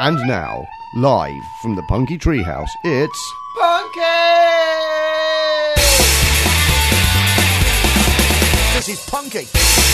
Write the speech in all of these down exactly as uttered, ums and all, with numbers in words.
And now, live from the Punky Treehouse, it's... Punky! This is Punky!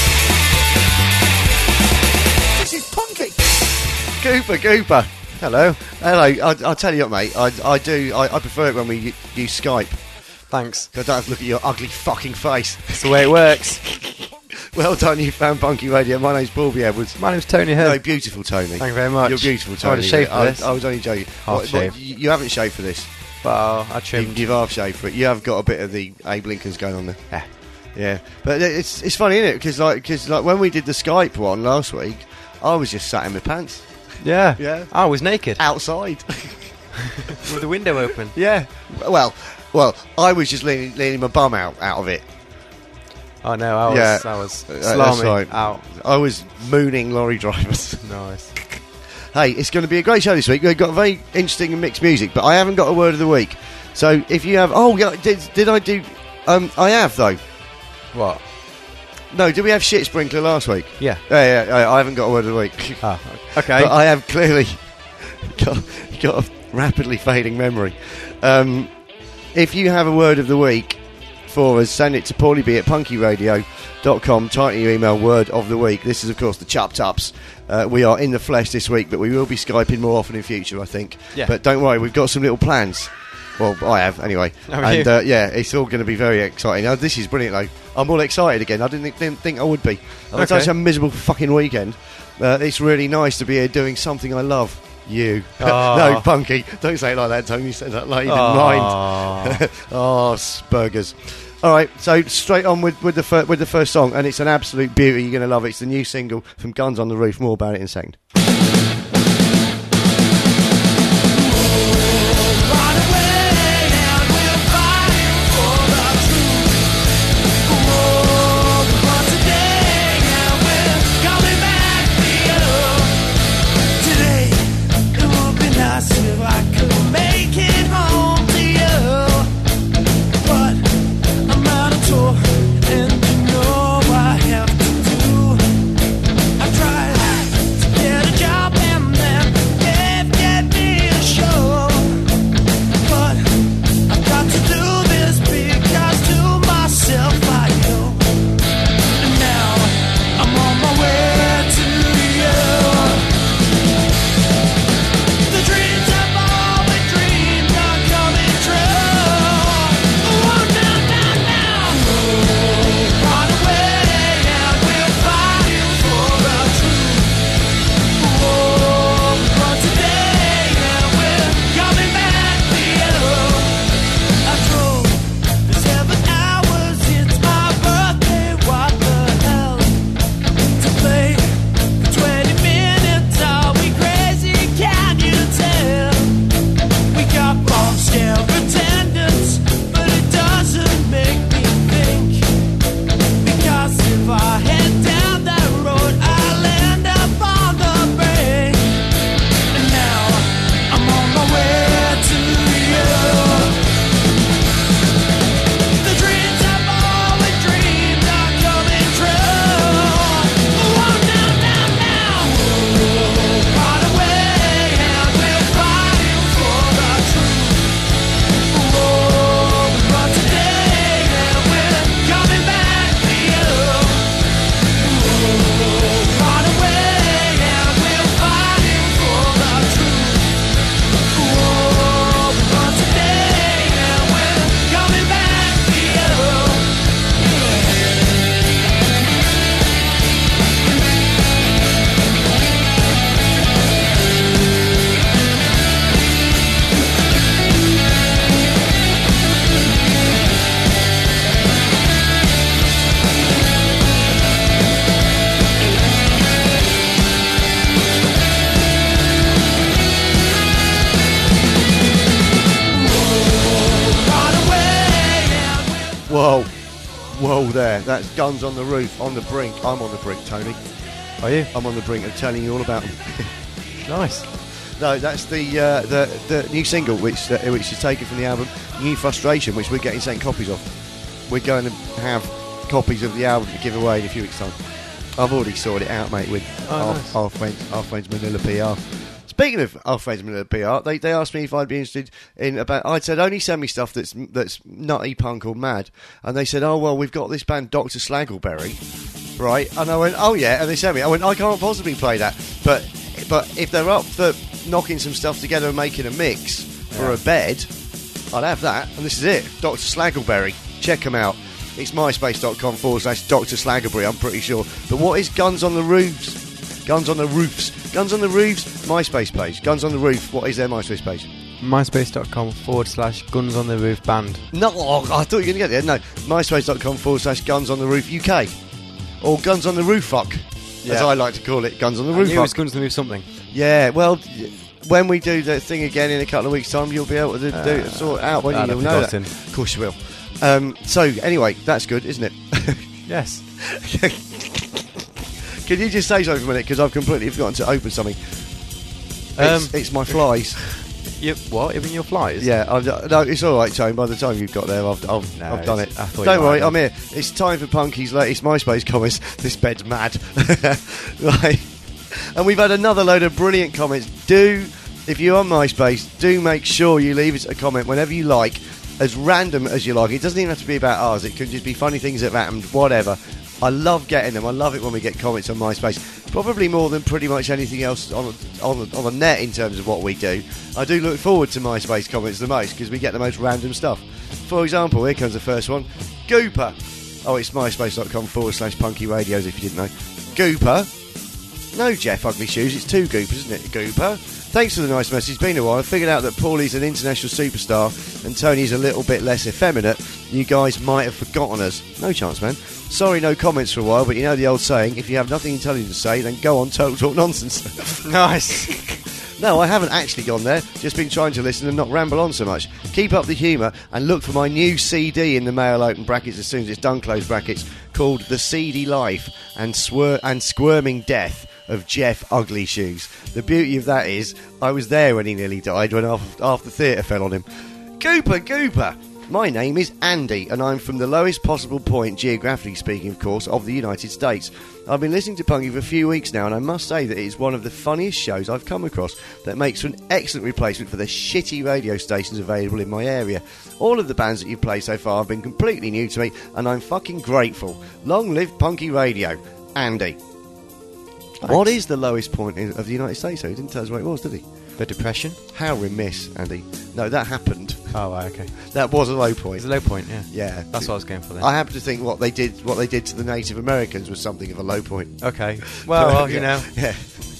This is Punky! Cooper, Cooper! Hello. Hello. I, I'll tell you what, mate, I, I do, I, I prefer it when we use Skype. Thanks. I don't have to look at your ugly fucking face. That's the way it works. Well done, you found Punky Radio. My name's Paul Edwards. My name's Tony Hill. No, beautiful Tony. Thank you very much. You're beautiful, Tony. I would have shaved for I, this. I was only joking. Half What- what- shaved. you, you haven't shaved for this. Well, I You, trimmed. you've half shaved for it. You have got a bit of the Abe Lincoln's going on there. Yeah. Yeah, but it's it's funny, isn't it? Because like, cause like when we did the Skype one last week, I was just sat in my pants Yeah. Yeah. I was naked outside. with the window open. Yeah. Well, well, I was just leaning, leaning my bum out out of it. Oh no, I was, Yeah. I was Uh, that's slamming right. out. I was mooning lorry drivers. Nice. Hey, it's going to be a great show this week. We've got very interesting and mixed music, but I haven't got a word of the week. So if you have, oh yeah, did did I do? Um, I have though. What? No, did we have shit sprinkler last week? Yeah. Yeah, yeah. I I haven't got a word of the week. Ah, okay. But I have clearly got, got a rapidly fading memory. Um, if you have a word of the week for us, send it to paulieb at punky radio dot com. Title your email word of the week. This is, of course, the Chup Ups. Uh, we are in the flesh this week, but we will be Skyping more often in future, I think. Yeah. But don't worry, we've got some little plans. Well, I have, anyway. Have and you? uh, yeah, it's all going to be very exciting. Now, this is brilliant, though. I'm all excited again. I didn't think, didn't think I would be. I've had Okay. such a miserable fucking weekend. Uh, it's really nice to be here doing something I love. You. Aw. No, Punky. Don't say it like that, Tony. You said that like you didn't Aw. mind. Oh, spurgers. All right, so straight on with, with, the fir- with the first song, and it's an absolute beauty. You're going to love it. It's the new single from Guns on the Roof. More about it in a second. Whoa. Whoa there. That's Guns on the Roof, on the brink. I'm on the brink, Tony. Are you? I'm on the brink of telling you all about them. Nice. No, that's the uh, the the new single, which uh, which is taken from the album New Frustration, which we're getting sent copies of. We're going to have copies of the album to give away in a few weeks' time. I've already sorted it out, mate, with Oh, our, nice. our friends, our friends Manila P R. It's speaking of our friends Manila P R, they they asked me if I'd be interested in about. I'd said only send me stuff that's that's nutty, punk or mad, and they said, oh well, we've got this band Doctor Slaggleberry, right? And I went, oh yeah, and they sent me. I went, I can't possibly play that, but but if they're up for knocking some stuff together and making a mix for Yeah. a bed, I'd have that. And this is it, Doctor Slaggleberry. Check them out. It's myspace.com forward slash Doctor Slaggerberry, I'm pretty sure. But what is Guns on the Roofs? Guns on the Roofs. Guns on the Roofs, MySpace page. Guns on the Roof, what is their MySpace page? MySpace.com forward slash Guns on the Roof Band. No, oh, I thought you were going to get there. No, MySpace.com forward slash Guns on the Roof U K. Or Guns on the Roof Fuck, as Yeah. I like to call it. Guns on the I Roof knew it Fuck. was Guns on the Roof something. Yeah, well, y- when we do the thing again in a couple of weeks' time, you'll be able to do, Uh, sort it out, won't you? I'd You'll have know that. forgotten. Of course you will. Um, so, anyway, that's good, isn't it? Yes. Can you just say something for a minute? Because I've completely forgotten to open something. Um, It's, it's my flies. You, what? Even your flies? Yeah, I've, no, it's all right, Tone. By the time you've got there, I've, I've, No, I've done it. it's- I thought Don't you worry, might I'm here. It's time for Punky's latest MySpace comments. This bed's mad. Right. And we've had another load of brilliant comments. Do, if you're on MySpace, do make sure you leave us a comment whenever you like, as random as you like. It doesn't even have to be about ours. It could just be funny things that have happened, whatever. I love getting them. I love it when we get comments on MySpace. Probably more than pretty much anything else on on the, on the net in terms of what we do. I do look forward to MySpace comments the most because we get the most random stuff. For example, here comes the first one. Gooper. Oh, it's myspace.com forward slash punky radios if you didn't know. Gooper. No, Jeff Ugly Shoes. It's two Goopers, isn't it? Gooper. Thanks for the nice message. It's been a while. I figured out that Paulie's an international superstar and Tony's a little bit less effeminate. You guys might have forgotten us. No chance, man. Sorry, no comments for a while, but you know the old saying, if you have nothing intelligent to say, then go on Total Talk Nonsense. Nice. No, I haven't actually gone there. Just been trying to listen and not ramble on so much. Keep up the humour and look for my new C D in the mail, open brackets, as soon as it's done, close brackets, called The Seedy Life and, Swir- and Squirming Death of Jeff Ugly Shoes. The beauty of that is, I was there when he nearly died, when half, half the theatre fell on him. Gooper, Gooper! My name is Andy, and I'm from the lowest possible point, geographically speaking, of course, of the United States. I've been listening to Punky for a few weeks now, and I must say that it is one of the funniest shows I've come across that makes for an excellent replacement for the shitty radio stations available in my area. All of the bands that you've played so far have been completely new to me, and I'm fucking grateful. Long live Punky Radio. Andy. What is the lowest point in, of the United States, though? He didn't tell us where it was, did he? The depression? How remiss, Andy. No, that happened. Oh, right, okay. That was a low point. It's a low point, yeah. Yeah. That's what I was going for then. I happen to think what they did, what they did to the Native Americans was something of a low point. Okay. Well, well, you know. Yeah.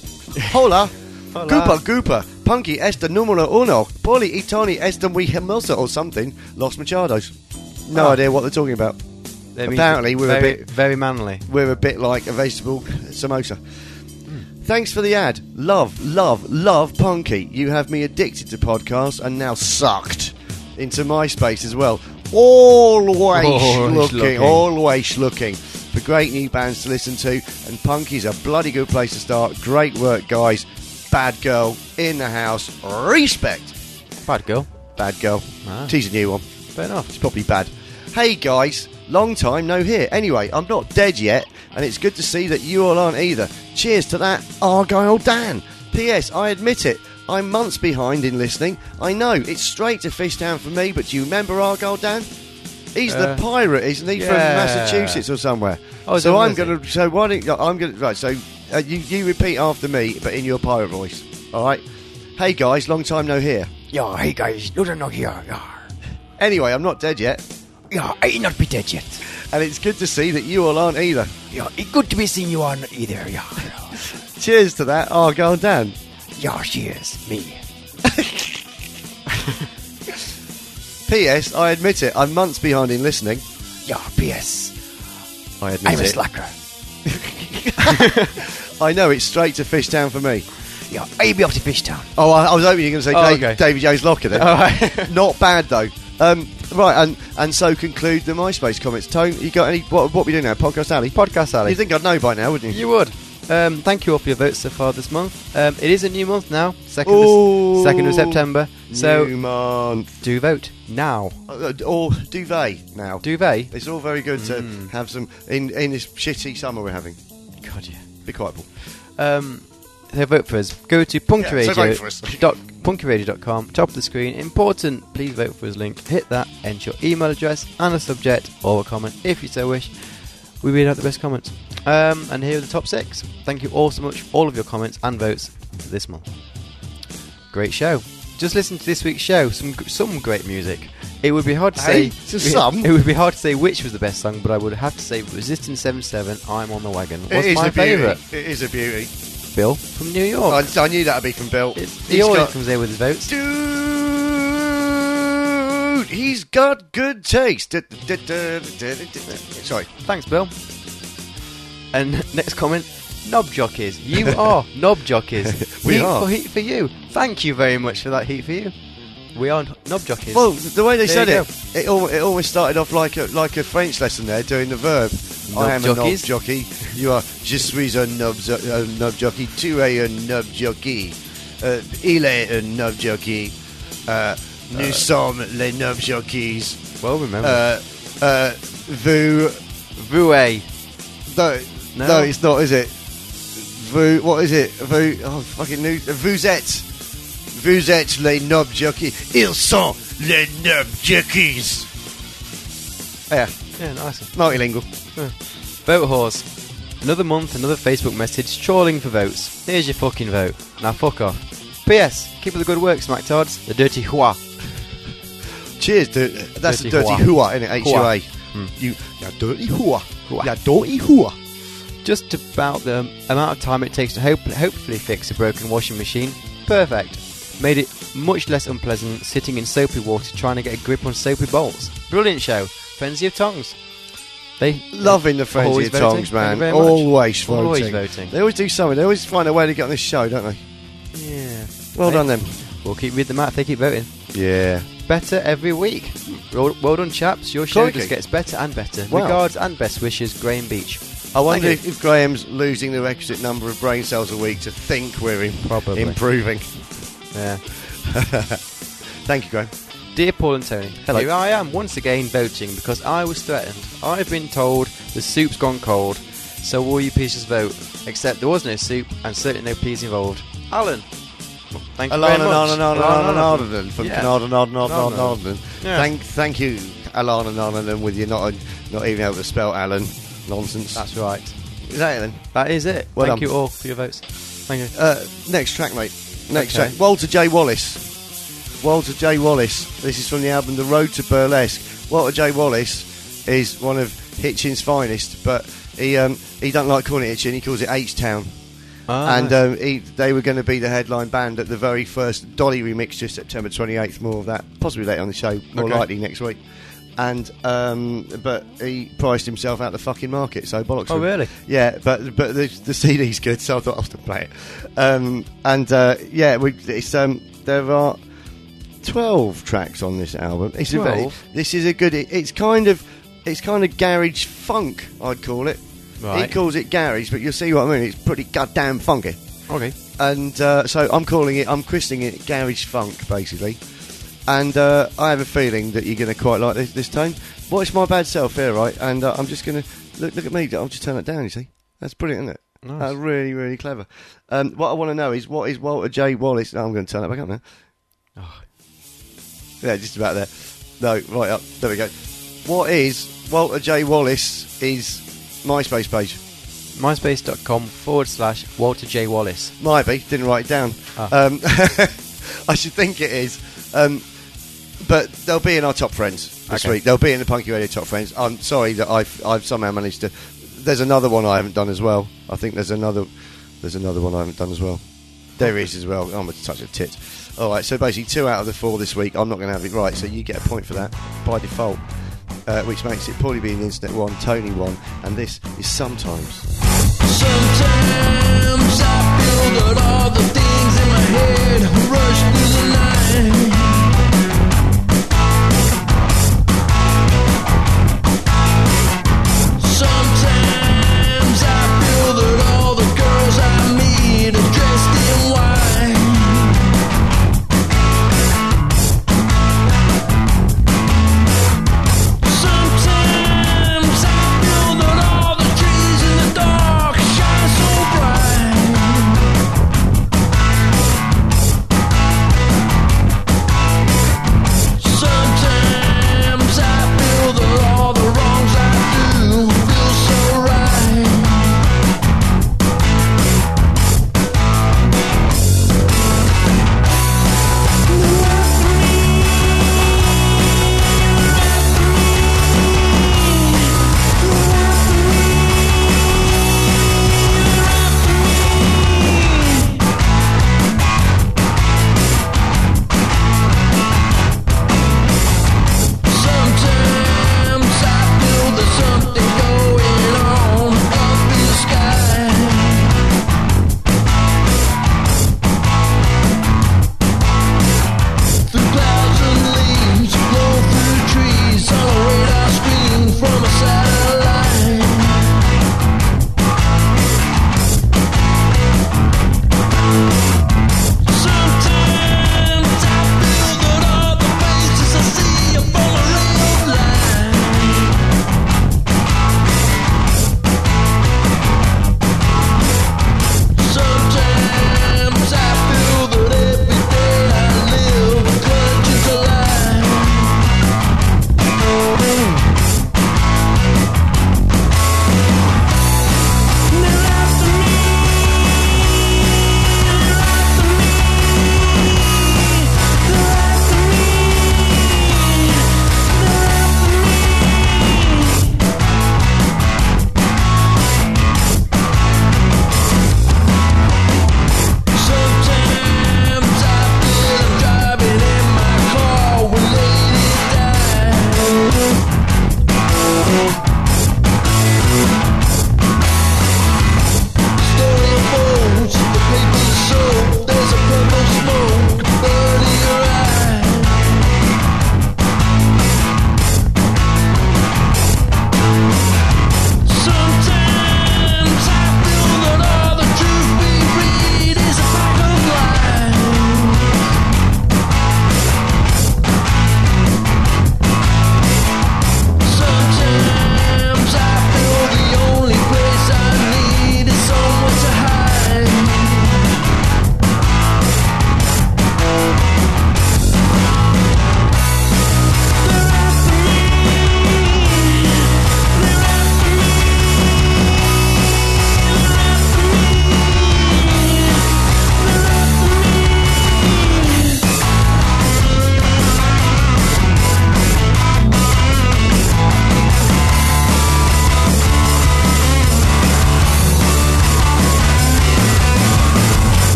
Hola. Hola. Gooper, Gooper. Punky esta numero uno. Poli y Tony esta muy hermosa or something. Los Machados. No Oh. idea what they're talking about. They mean Apparently we're a very, bit- very manly. We're a bit like a vegetable samosa. Thanks for the ad. Love, love, love Punky. You have me addicted to podcasts and now sucked into MySpace as well. Always, Always looking, looking. always looking for great new bands to listen to. And Punky's a bloody good place to start. Great work, guys. Bad girl in the house. Respect. Bad girl. Bad girl. Ah. She's a new one. Fair enough. It's probably bad. Hey guys, long time no hear. Anyway, I'm not dead yet, and it's good to see that you all aren't either. Cheers to that, Argyle Dan. P S. I admit it, I'm months behind in listening. I know, it's straight to Fishtown for me, but do you remember Argyle Dan? He's Uh, the pirate, isn't he, from yeah. Massachusetts or somewhere? Oh, so is I'm he? going to. So why don't you, I'm going to. Right, so uh, you, you repeat after me, but in your pirate voice. All right. Hey guys, long time no hear. Yeah, hey guys, no, no, here. Yeah, Anyway, I'm not dead yet, yeah, I not be dead yet. and it's good to see that you all aren't either. Yeah, it's good to be seeing you on either. Yeah, yeah, Cheers to that, Argyle Dan. yeah, cheers, me. P S. I admit it, I'm months behind in listening. Yeah, P S. I admit I'm a it. slacker. I know, it's straight to Fishtown for me. Yeah, I be up to Fishtown. Oh, I, I was hoping you were going to say Oh, Dave, okay. Davy Jones Locker then. All right. Not bad, though. Um, right, and, and so conclude the MySpace comments. Tone, you got any... What, what we do now? Podcast Alley? Podcast Alley. You think I'd know by now, wouldn't you? You would. Um, thank you all for your votes so far this month. Um, it is a new month now, second Ooh. of, second of September. So New month. do vote now. Uh, or duvet now. Duvet. It's all very good to have some... In, in this shitty summer we're having. God, yeah. Be quiet, Paul. Um, So vote for us. Go to punky Yeah, so radio vote for us. dot punky radio dot com. Top of the screen. Important. Please vote for us link. Hit that. Enter your email address and a subject or a comment if you so wish. We read out the best comments. Um, and here are the top six. Thank you all so much for all of your comments and votes for this month. Great show. Just listen to this week's show. Some some great music. It would be hard to Hey, say. just some. It would be hard to say which was the best song, but I would have to say Resistance seventy-seven. I'm on the wagon. It Was is my a beauty. favourite. It is a beauty. Bill from New York. I, I knew that would be from Bill. It's, he He's always got- comes there with his votes. Dude, he's got good taste. Du- du- du- du- du- du- Sorry. Thanks, Bill. And next comment. Knob jockeys. You are knob jockeys. We heat are. For heat for you. Thank you very much for that heat for you. We are knob jockeys. Well, the way they There said you it, it, al- it almost started off like a like a French lesson there, doing the verb. Knob I am a knob jockeys. jockey. You are. Je suis un knob, zo- a knob jockey. Tu es un knob jockey. Uh, il est un knob jockey. Uh, nous sommes les knob jockeys. well remember. Uh, uh, vous. Voué. No, No. no, it's not, is it? Vous. What is it? Vous. Oh, fucking new. Vous êtes. Vous êtes les knob jockeys. Ils sont les knob jockeys. Yeah, Yeah, nice one. multilingual. Vote horse. Another month, another Facebook message trawling for votes. Here's your fucking vote. Now fuck off. P S. Keep up the good work, Smacktards. The dirty hua. Cheers, dude. That's Dirty a dirty hua. hua, isn't it? H U A. Hmm. You, you dirty hua. Hua. You dirty hua. Just about the amount of time it takes to hope- hopefully fix a broken washing machine. Perfect. Made it much less unpleasant sitting in soapy water trying to get a grip on soapy bowls. Brilliant show. Frenzy of Tongues. They Loving the frenzy Always of voting. tongues, Thank you man. very much. Always voting. Always voting. They always do something. They always find a way to get on this show, don't they? Yeah. Well Hey. done, them. We'll keep reading them out if they keep voting. Yeah. Better every week. Well, well done, chaps. Your show Crikey. just gets better and better. Wow. Regards and best wishes, Graham Beach. I wonder Thank if, if Graham's losing the requisite number of brain cells a week to think we're in, Probably. improving. Yeah. Thank you, Graham. Dear Paul and Tony, Hello. here I am once again voting because I was threatened. I've been told the soup's gone cold, so all you pieces vote. Except there was no soup and certainly no peas involved. Alan, thank you very Alana, much. Alana, Alana, Alana. Alana, from Yeah. Alana, Alana, Alana, Alana. Alana. Yeah. Thank, thank you, Alana, Alana, with you not not even able to spell Alan. Nonsense. That's right. Is that it then? That is it. Well thank done. you all for your votes. Thank you. Uh, next track, mate. Next Okay. track. Walter J. Wallace. Walter J. Wallace. This is from the album The Road to Burlesque. Walter J. Wallace is one of Hitchin's finest, but he um, he don't like calling it Hitchin. He calls it H-Town. Ah, and nice. um, he, they were going to be the headline band at the very first Dolly remixture, September twenty-eighth. More of that, possibly later on the show. More Okay. likely next week. And um, but he priced himself out the fucking market, so bollocks. Oh, him. really? Yeah, but but the, the C D's good, so I thought I'll have to play it. Um, and uh, yeah, we, it's um, there are twelve tracks on this album. It's a very, twelve? this is a good. It, it's kind of it's kind of garage funk, I'd call it. He Right. calls it garage, but you'll see what I mean. It's pretty goddamn funky. Okay. And uh, so I'm calling it, I'm christening it garage funk, basically. And uh, I have a feeling that you're going to quite like this, this tone. Watch My Bad Self here, right? And uh, I'm just going to, look look at me, I'll just turn it down, you see. That's brilliant, isn't it? Nice. That's really, really clever. Um, what I want to know is, what is Walter J. Wallace? No, I'm going to turn it back up now. Oh. Yeah, just about there. No, right up. There we go. What is Walter J. Wallace is MySpace page? MySpace.com forward slash Walter J. Wallace. Might be, didn't write it down. Ah. Um, I should think it is. Um, but they'll be in our top friends this Okay. week. They'll be in the Punky Radio top friends. I'm sorry that I've I've somehow managed to. There's another one I haven't done as well. I think there's another there's another one I haven't done as well. There is as well. I'm a touch of tit. All right, so basically two out of the four this week. I'm not going to have it right, so you get a point for that by default, uh, which makes it probably be an Internet one, Tony one, and this is Sometimes. Sometimes I feel that all the things in my head rush through the night. Sometimes I feel that all the girls I meet are dressed in white. Sometimes I feel that all the trees in the dark shine so bright.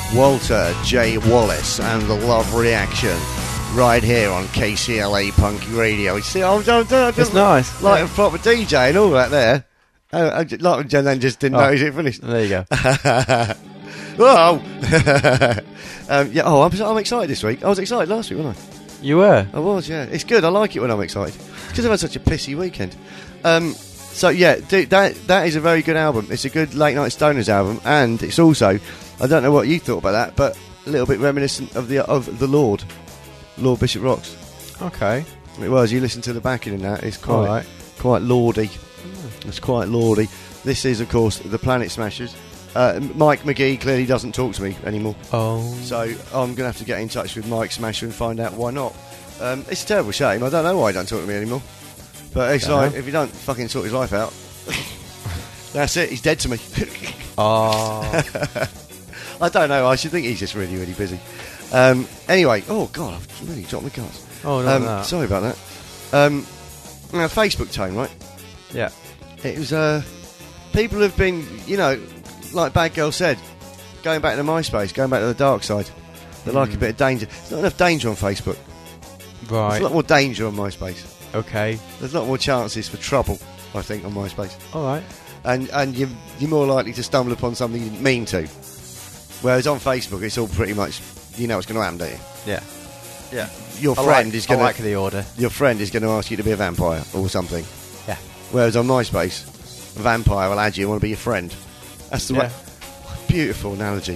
Walter J. Wallace and the Love Reaction, right here on K C L A Punky Radio. You see, I'm, I'm, I'm, It's nice. like a proper D J and all that there. Oh, I just, like, and then just didn't Oh. notice it finished. There you go. Whoa! um, yeah. Oh, I'm, I'm excited this week. I was excited last week, wasn't I? You were? I was, yeah. It's good. I like it when I'm excited because I've had such a pissy weekend. Um, so yeah, dude, that that is a very good album. It's a good late night stoners album, and it's also, I don't know what you thought about that, but a little bit reminiscent of the of the Lord, Lord Bishop Rocks. Okay. It was. You listen to the backing in that. It's quite All right. quite lordy. It's quite lordy. This is, of course, the Planet Smashers. Uh, Mike McGee clearly doesn't talk to me anymore, Oh. so I'm going to have to get in touch with Mike Smasher and find out why not. Um, it's a terrible shame. I don't know why he don't talk to me anymore. But it's Yeah. like, if he don't fucking sort his life out, that's it. He's dead to me. Oh. I don't know. I should think he's just really, really busy. Um, anyway, oh God, I've really dropped my cards. Oh, not Um, that. sorry about that. Um, now, Facebook tone, right? Yeah. It was, uh, people have been, you know, like Bad Girl said, going back to MySpace, going back to the dark side. They like a bit of danger. There's not enough danger on Facebook. There's a Right. lot more danger on MySpace. Okay. There's a lot more chances for trouble, I think, on MySpace. All right. And and you're, you're more likely to stumble upon something you didn't mean to. Whereas on Facebook, it's all pretty much, you know what's going to happen, don't you? Yeah. Yeah. Your I friend like, is going I like to the order. your friend is going to ask you to be a vampire or something. Yeah. Whereas on MySpace, a vampire will add you and want to be your friend. That's the Yeah. way. Beautiful analogy.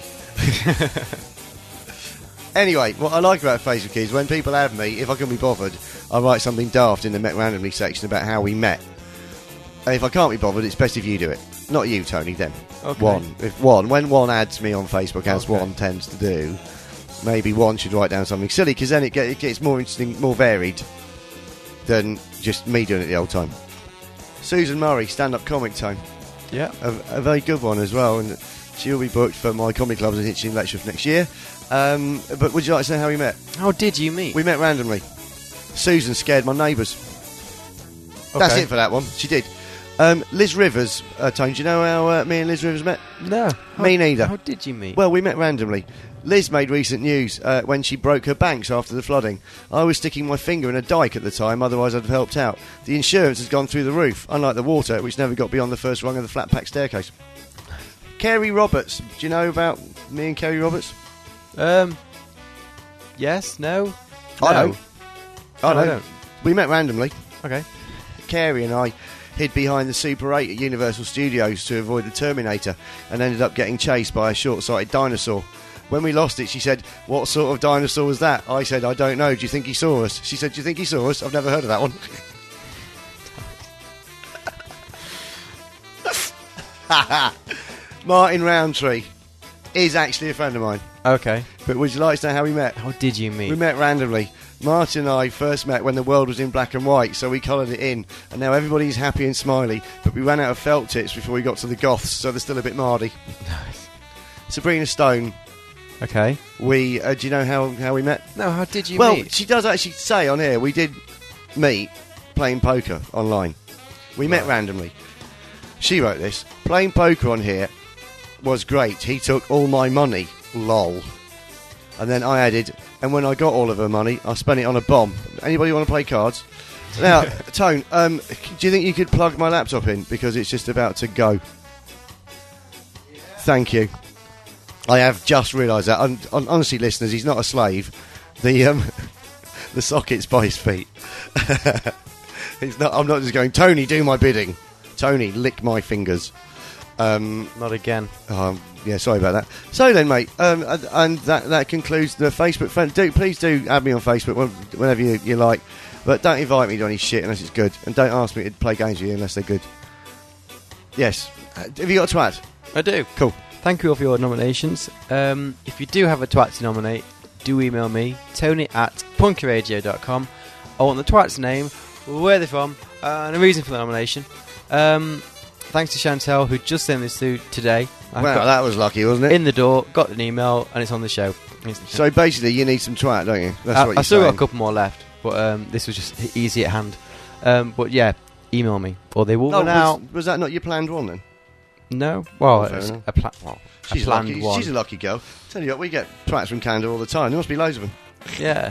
Anyway, what I like about Facebook is when people add me, if I can be bothered, I write something daft in the Met Randomly section about how we met. And if I can't be bothered, it's best if you do it. Not you, Tony, them. Okay. One. If one, when one adds me on Facebook, as Okay. one tends to do, maybe one should write down something silly, because then it, get, it gets more interesting, more varied than just me doing it the old time. Susan Murray, stand-up comic tone. Yeah. A, a very good one as well, and she'll be booked for my comedy clubs in Hitchin lecture for next year. Um, but would you like to know how we met? How did you meet? We met randomly. Susan scared my neighbours. That's Okay. it for that one. She did. Um, Liz Rivers, uh, Tony, do you know how uh, me and Liz Rivers met? No. How, Me neither. How did you meet? Well, we met randomly. Liz made recent news uh, when she broke her banks after the flooding. I was sticking my finger in a dike at the time, otherwise I'd have helped out. The insurance has gone through the roof, unlike the water, which never got beyond the first rung of the flat pack staircase. Kerry Roberts, do you know about me and Kerry Roberts? Um. Yes. No. I No. know. I No, know. I don't. We met randomly. Okay. Carey and I hid behind the Super eight at Universal Studios to avoid the Terminator and ended up getting chased by a short-sighted dinosaur. When we lost it, she said, "What sort of dinosaur was that?" I said, "I don't know. Do you think he saw us?" She said, "Do you think he saw us?" I've never heard of that one. Martin Roundtree is actually a friend of mine. Okay. But would you like to know how we met? How did you meet? We met randomly. Martin and I first met when the world was in black and white, so we coloured it in, and now everybody's happy and smiley, but we ran out of felt tips before we got to the goths, so they're still a bit mardy. Nice. Sabrina Stone, Okay. we, uh, do you know how, how we met? No. How did you well, meet? she does actually say on here, we did meet playing poker online. We met Right. randomly. She wrote this, playing poker on here was great, he took all my money, lol. And then I added, and when I got all of her money, I spent it on a bomb. Anybody want to play cards? Now, Tone, um, do you think you could plug my laptop in? Because it's just about to go. Thank you. I have just realised that. And, and honestly, listeners, he's not a slave. The um, the socket's by his feet. It's not. I'm not just going, Tony, do my bidding. Tony, lick my fingers. Um, Not again. um, yeah, sorry about that. So then, mate, um, and, and that that concludes the Facebook friend. Do please do add me on Facebook when- whenever you, you like, but don't invite me to any shit unless it's good, and don't ask me to play games with you unless they're good. Yes, Uh, have you got a twat? I do. Cool. Thank you all for your nominations. Um, if you do have a twat to nominate, do email me, Tony at punkyradio dot com. I want the twat's name, where they're from, uh, and a reason for the nomination. Um, thanks to Chantel, who just sent this through today. I Wow, got that was lucky, wasn't it? in the door, got an email, and it's on the show. So basically, you need some twat, don't you? That's I, what I you're still saying. got a couple more left, but um, this was just easy at hand. Um, but yeah, email me, or they will Oh, run out. was, was that not your planned one then? No. Well, Oh, fair it's enough. a, pla- well, a She's planned lucky. one. She's a lucky girl. Tell you what, we get twats from Canada all the time. There must be loads of them. Yeah.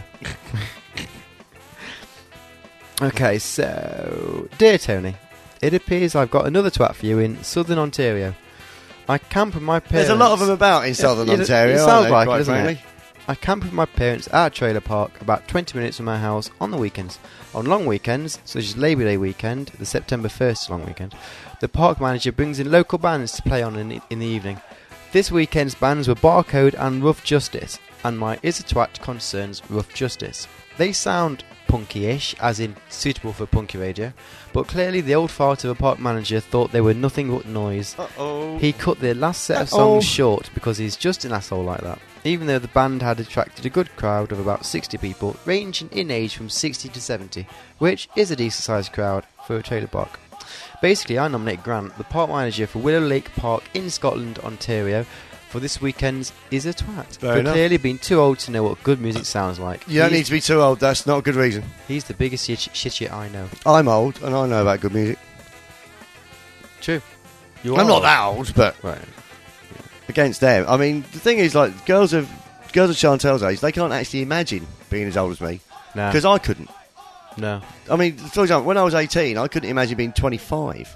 Okay, so dear Tony, it appears I've got another twat for you in Southern Ontario. I camp with my parents. There's a lot of them about in Southern it- it Ontario. sounds aren't there, like it, quite doesn't it? frankly? I camp with my parents at a trailer park about twenty minutes from my house on the weekends. On long weekends, such as Labour Day weekend, the September first long weekend, the park manager brings in local bands to play on in the, in the evening. This weekend's bands were Barcode and Rough Justice, and my Is a Twat concerns Rough Justice. They sound punky-ish, as in suitable for punky radio, but clearly the old fart of a park manager thought they were nothing but noise. Uh-oh. He cut the last set of Uh-oh. songs short because he's just an asshole like that. Even though the band had attracted a good crowd of about sixty people, ranging in age from sixty to seventy, which is a decent sized crowd for a trailer park. Basically, I nominate Grant, the park manager for Willow Lake Park in Scotland, Ontario, for this weekend's Is a Twat. Fair for enough. clearly being too old to know what good music sounds like. You don't he's, need to be too old. That's not a good reason. he's the biggest shit, shit shit I know. I'm old and I know about good music. True. You I'm are not that old, but Right. against them. I mean, the thing is, like, girls of girls of Chantel's age, they can't actually imagine being as old as me No. because I couldn't. No. I mean, for example, when I was eighteen, I couldn't imagine being twenty-five.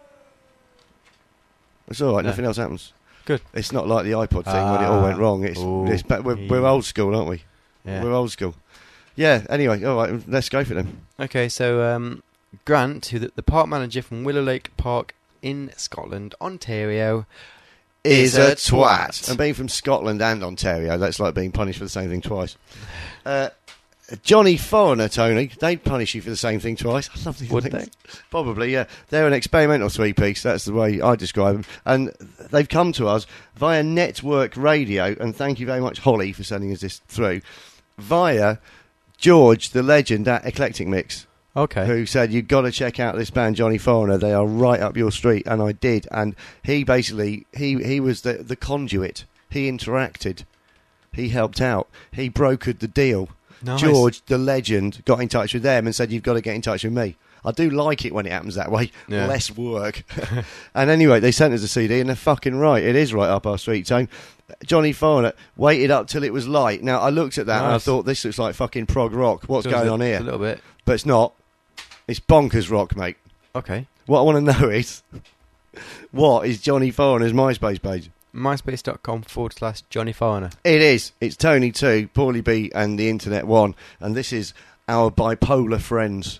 It's all right. No. Nothing else happens. Good. It's not like the iPod thing when it all went Ah. wrong. It's, Ooh. it's but we're, we're old school, aren't we? Yeah. We're old school. Yeah. Anyway, all right. Let's go for them. Okay, so um, Grant, who the, the park manager from Willow Lake Park in Scotland, Ontario, Is Is a a twat. twat. And being from Scotland and Ontario, that's like being punished for the same thing twice. Uh, Johnny Foreigner, Tony, they'd punish you for the same thing twice. I love these Would things. they? Probably, yeah. They're an experimental three-piece. That's the way I describe them. And they've come to us via network radio, and thank you very much, Holly, for sending us this through, via George, the legend at Eclectic Mix, Okay. who said, you've got to check out this band, Johnny Foreigner. They are right up your street. And I did. And he basically, he, he was the, the conduit. He interacted. He helped out. He brokered the deal. Nice. George, the legend, got in touch with them and said, you've got to get in touch with me. I do like it when it happens that way. Yeah. Less work. And anyway, they sent us a C D, and they're fucking right. It is right up our street, Tone. Johnny Foreigner waited up till it was light. Now, I looked at that and I Nice. thought, this looks like fucking prog rock. What's Does going it- on here? A little bit. But it's not. It's bonkers rock, mate. Okay. What I want to know is, what is Johnny Foreigner's MySpace page? MySpace.com forward slash Johnny Foreigner. It is. It's Tony two, Paulie B, and the Internet one. And this is our bipolar friends.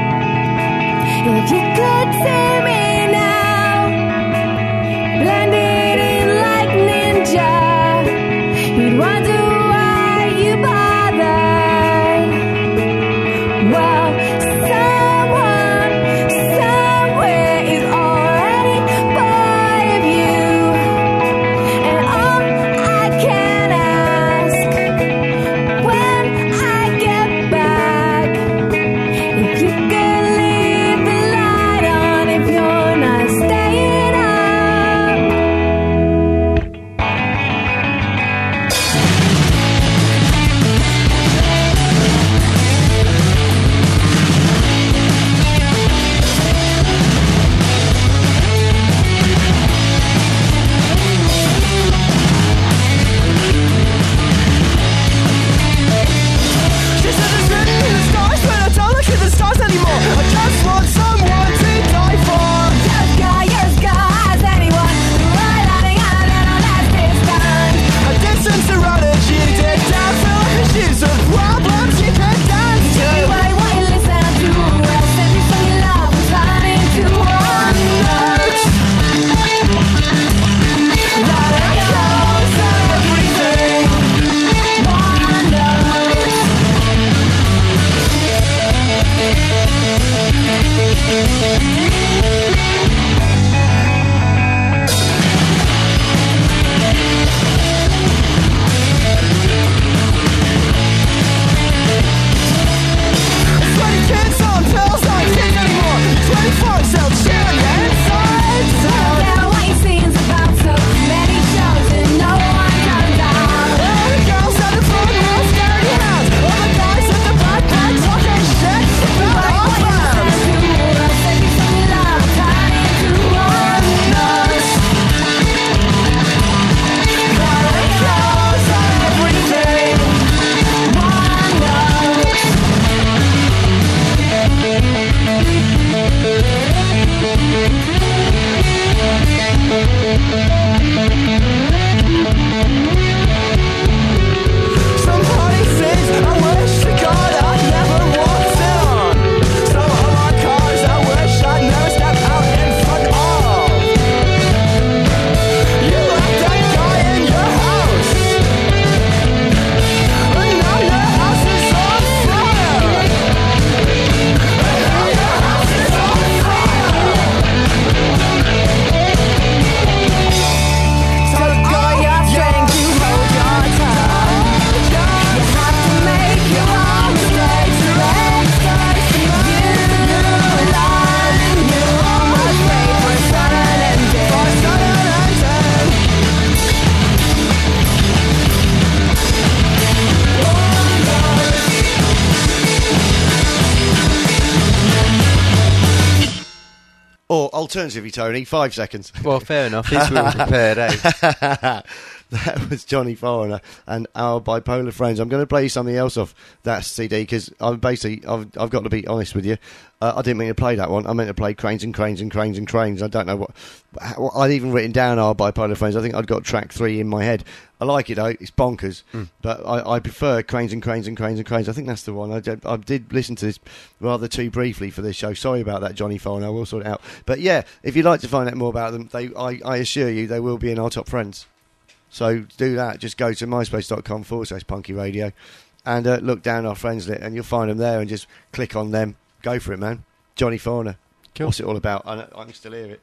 If you could see me now, blended in like ninja, you'd wonder why you bothered. Well, someone somewhere is already part of you, and all I can ask when I get back, if you could leave the light on, if you're alternatively, Tony, five seconds. Well, fair enough. This we were prepared, eh? That was Johnny Foreigner and Our Bipolar Friends. I'm going to play you something else off that C D because I'm basically, I've, I've got to be honest with you. Uh, I didn't mean to play that one. I meant to play Cranes and Cranes and Cranes and Cranes. I don't know what. How, I'd even written down Our Bipolar Friends. I think I'd got track three in my head. I like it though. It's bonkers. Mm. But I, I prefer Cranes and Cranes and Cranes and Cranes. I think that's the one. I did, I did listen to this rather too briefly for this show. Sorry about that, Johnny Foreigner. I will sort it out. But yeah, if you'd like to find out more about them, they, I, I assure you they will be in our top friends. So do that. Just go to myspace.com forward slash punky radio and uh, look down our friends lit and you'll find them there and just click on them. Go for it, man. Johnny Foreigner. Cool. What's it all about? I, I can still hear it.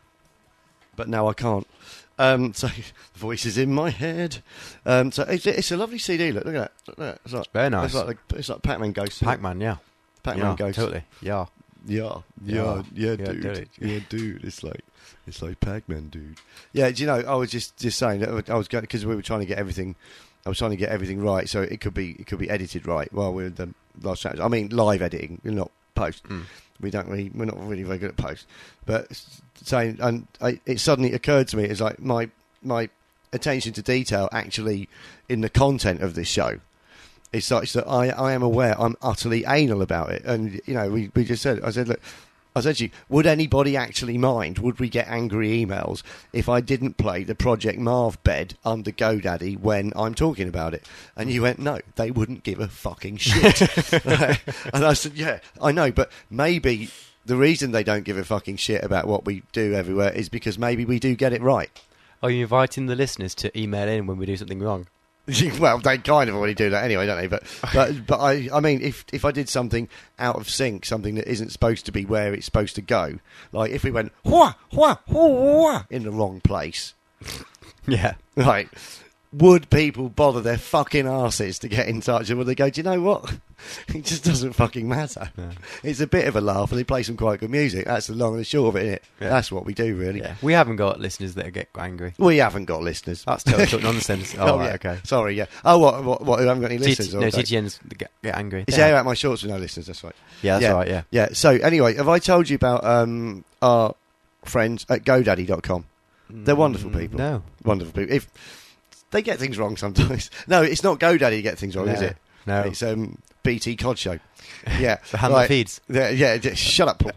But now I can't. Um, so, the voice is in my head. Um, so, it's, it's a lovely C D. Look, look at that. Look at that. It's like, very nice. It's like, it's like Pac-Man Ghost. Pac-Man, yeah. Pac-Man yeah, Ghost. Totally. Yeah. Yeah. Yeah. Yeah, Yeah, dude. dude. Yeah, dude. It's like... It's like Pac-Man, dude. Yeah, do you know? I was just, just saying that I was going because we were trying to get everything. I was trying to get everything right, so it could be it could be edited right while we're in the last chapter. I mean, live editing, not post. Mm. We don't really, we're not really very good at post. But saying, and I, it suddenly occurred to me, it's like my my attention to detail actually in the content of this show is such that I I am aware I'm utterly anal about it, and you know we we just said I said look. I said to you, would anybody actually mind? Would we get angry emails if I didn't play the Project Marv bed under GoDaddy when I'm talking about it? And you went, no, they wouldn't give a fucking shit. And I said, yeah, I know, but maybe the reason they don't give a fucking shit about what we do everywhere is because maybe we do get it right. Are you inviting the listeners to email in when we do something wrong? Well, they kind of already do that anyway, don't they? But but but I I mean, if if I did something out of sync, something that isn't supposed to be where it's supposed to go, like if we went wha wha wha in the wrong place, yeah, right. Would people bother their fucking arses to get in touch? And would they go, do you know what? It just doesn't fucking matter. Yeah. It's a bit of a laugh, and they play some quite good music. That's the long and the short of it, isn't it? Yeah. That's what we do, really. Yeah. We haven't got listeners that get angry. We haven't got listeners. That's total nonsense. Oh, oh right, yeah. Okay. Sorry, yeah. Oh, what? What? what who haven't got any listeners? T- no, T G Ns get, get angry. It's air out my shorts with no listeners. That's right. Yeah, that's yeah. right. Yeah. Yeah. So anyway, have I told you about um, our friends at GoDaddy dot com? They're wonderful people. No. Wonderful people. If they get things wrong sometimes. No, it's not GoDaddy to get things wrong, no, is it? No. It's um, B T Cod Show. Yeah. The handle right. feeds. Yeah, yeah, shut up, Paul.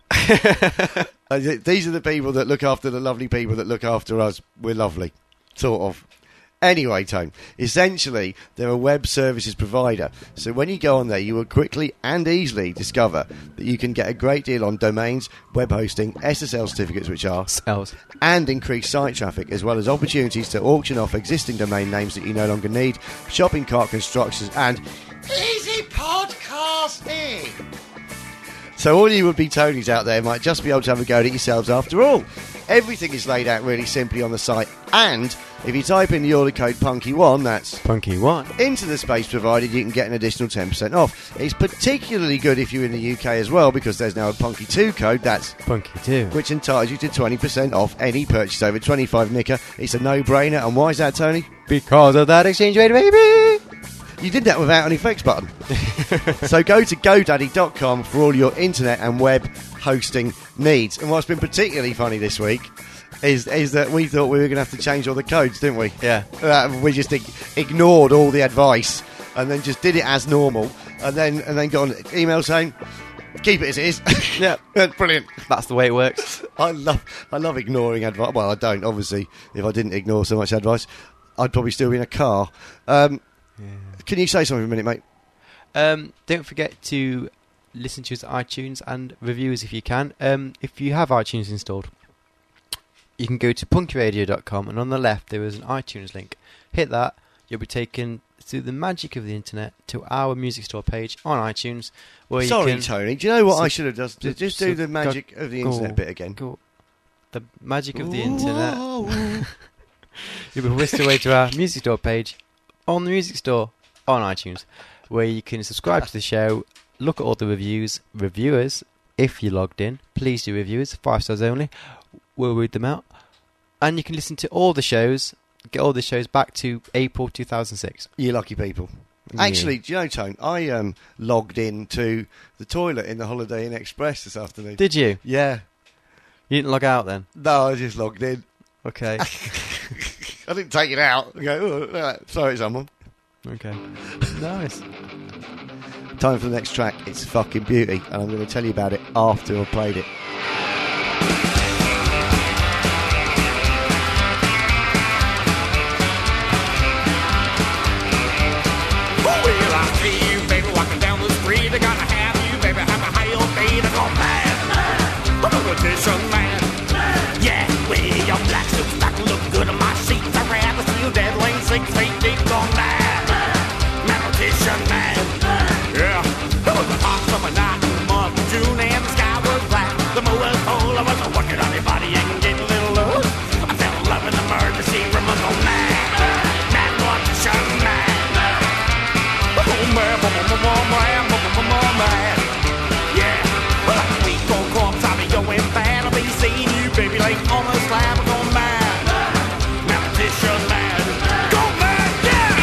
uh, these are the people that look after the lovely people that look after us. We're lovely. Sort of. Anyway, Tone, essentially, they're a web services provider. So when you go on there, you will quickly and easily discover that you can get a great deal on domains, web hosting, S S L certificates, which are, Sales. and increased site traffic, as well as opportunities to auction off existing domain names that you no longer need, shopping cart constructions, and easy podcasting. So all you would-be Tonys out there might just be able to have a go at it yourselves after all. Everything is laid out really simply on the site, and if you type in the order code punky one, that's punky one, into the space provided, you can get an additional ten percent off. It's particularly good if you're in the U K as well, because there's now a punky two code, that's punky two, which entitles you to twenty percent off any purchase over twenty-five nicker. It's a no-brainer, and why is that, Tony? Because of that exchange rate, baby! You did that without an effects button. So go to GoDaddy dot com for all your internet and web hosting needs. And what's been particularly funny this week is is that we thought we were going to have to change all the codes, didn't we? Yeah. Uh, we just ig- ignored all the advice and then just did it as normal, and then and then got an email saying, keep it as it is. Yeah. Brilliant. That's the way it works. I love I love ignoring advice. Well, I don't, obviously. If I didn't ignore so much advice, I'd probably still be in a car. Um, yeah. Can you say something for a minute, mate? Um, don't forget to listen to us on iTunes and reviews if you can. Um, if you have iTunes installed, you can go to punky radio dot com, and on the left there is an iTunes link. Hit that, you'll be taken through the magic of the internet to our music store page on iTunes. Where Sorry, you can Tony. Do you know what so, I should have done? Just, just do so the magic go, of the go, internet bit again. Go. The magic of the internet. You'll be whisked away to our music store page on the music store on iTunes, where you can subscribe to the show, look at all the reviews, reviewers. If you're logged in, please do reviews, five stars only. We'll read them out, and you can listen to all the shows. Get all the shows back to April two thousand six. You lucky people. Yeah. Actually, do you know, Tone, I um, logged in to the toilet in the Holiday Inn Express this afternoon. Did you? Yeah. You didn't log out then? No, I just logged in. Okay. I didn't take it out. I go, oh, right, sorry, someone. Okay. Nice. Time for the next track. It's fucking beauty, and I'm going to tell you about it after I've played it. Well, I see you, baby, walking down the street. I gotta have you, baby, have a high old beat. I go mad, I'm a magician man. Yeah, well, your black suit's back look good on my sheets. I'd rather see you dead lane six feet deep. Go mad, magician man. Yeah, it was a hot summer night in the month of June, and the sky was black. The moon was full. I wasn't working on your body and getting a little loose. I fell in love in the emergency room. I go mad, mad magician man. Oh man, oh man, oh man, oh man, yeah. We go corpse, I'll be going bad. I'll be seeing you, baby, like on the slab. I'm going mad, magician mad, go mad, yeah.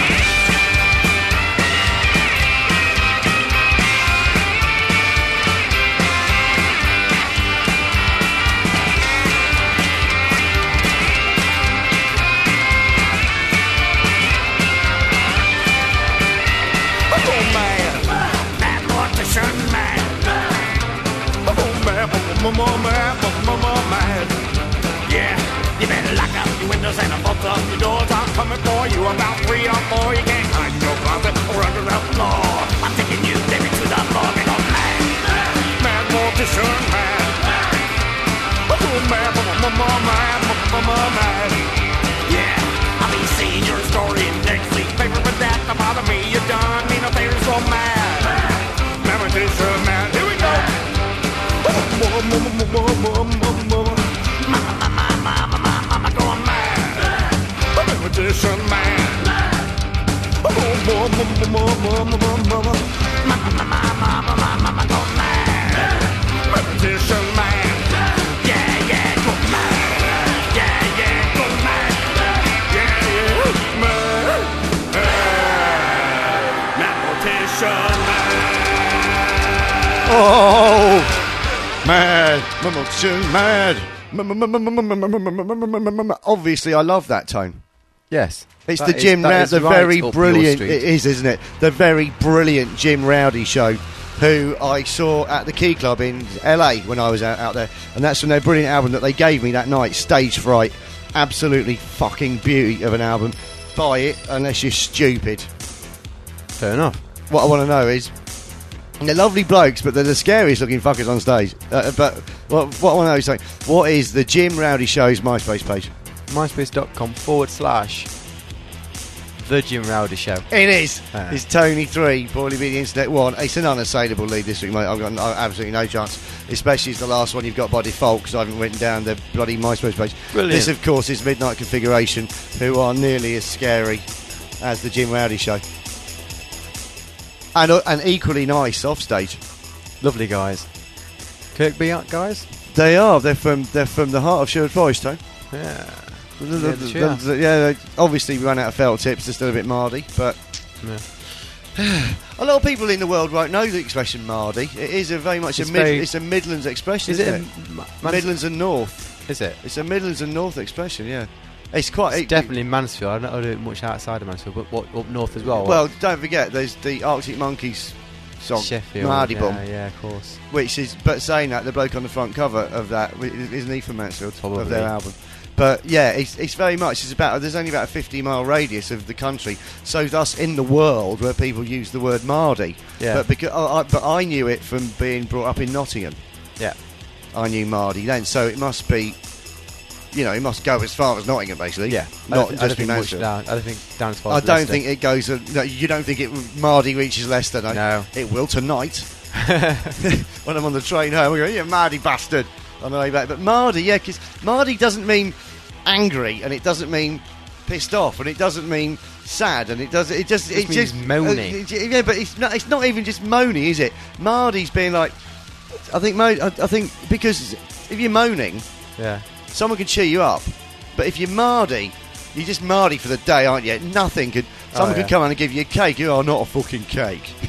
More mad, more, more mad. Yeah, you better lock up your windows and bolt up your doors. I'm coming for you about three or four. You can't hide in your closet or under the floor. I'm taking you, baby, to the morgue and I'm mad, mad mortician mad. Oh, mad, more, more, more mad, more, more mad. Yeah, I'll be seeing your story next week. Paper for that to bother me. You done me no favor, so mad, mad mortician mad. Here we go. More, more, more, more, more, more, more. Mama, mama, mama, mama, mama, going mad. I'm a magician man. Oh, more, more, more, more, more, more, more. Mama, mama, mama, mama, mama, going mad. I'm a magician man. Yeah, yeah, go mad. Yeah, yeah, go mad. Yeah, yeah, mad. Mad magician man. Oh! Mad, mad, mad. Obviously, I love that tone. Yes. It's That the is- Jim that Rowdy, is the right very up your brilliant. street. It is, isn't it? The very brilliant Jim Rowdy show, who I saw at the Key Club in L A when I was out, out there, and that's from their brilliant album that they gave me that night, Stage Fright. Absolutely fucking beauty of an album. Buy it unless you're stupid. Fair enough. What I want to know is, they're lovely blokes, but they're the scariest looking fuckers on stage. Uh, but what, what I want to know is, like, what is the Jim Rowdy Show's MySpace page? MySpace.com forward slash The Jim Rowdy Show. It is. Ah. It's Tony three, Paulie B the Internet one. It's an unassailable lead this week, mate. I've got no, absolutely no chance. Especially as the last one you've got by default, because I haven't written down the bloody MySpace page. Brilliant. This, of course, is Midnight Configuration, who are nearly as scary as the Jim Rowdy Show. And, uh, and equally nice off stage. Lovely guys. Kirkby out guys? They are. They're from they're from the heart of Sherwood Forest, Tone. Yeah. The- Yeah, the- the the- chair. the- yeah, they- obviously we ran out of felt tips. They're still a bit mardy, but Yeah. a lot of people in the world won't know the expression mardy. It is a very much It's a mid, very- it's a Midlands expression, Is it isn't a it? M- Man- Midlands and North. Is it? It's a Midlands and North expression. Yeah, it's quite It's it- definitely Mansfield. I don't know much outside of Mansfield, but what, up north as well. Well, don't forget, there's the Arctic Monkeys song, Sheffield. Mardy yeah, Bum, yeah, of course. which is. But saying that, the bloke on the front cover of that wi- isn't he from Mansfield Probably. of their album. But yeah, it's, it's very much. It's about. There's only about a fifty mile radius of the country, so thus in the world where people use the word Mardy. Yeah. But because I, I, but I knew it from being brought up in Nottingham. Yeah. I knew Mardy then, so it must be. You know, it must go as far as Nottingham, basically. Yeah. I not don't, just I don't be think much Mansfield. down. I don't think down as far I as don't Leicester. think it goes. Uh, no, you don't think it Mardy reaches Leicester? No. No. It will tonight. When I'm on the train home, we go, "You Mardy bastard!" on the way back. But Mardy, yeah, because Mardy doesn't mean angry, and it doesn't mean pissed off, and it doesn't mean sad, and it does. It just. It It, means just moany. uh, it- yeah, but it's not. It's not even just moany, is it? Mardy's being like. I think. Mo- I, I think because if you're moaning, Yeah. someone can cheer you up. But if you're Mardy, you're just Mardy for the day, aren't you? Nothing could. Someone yeah. could come on and give you a cake. You are not a fucking cake.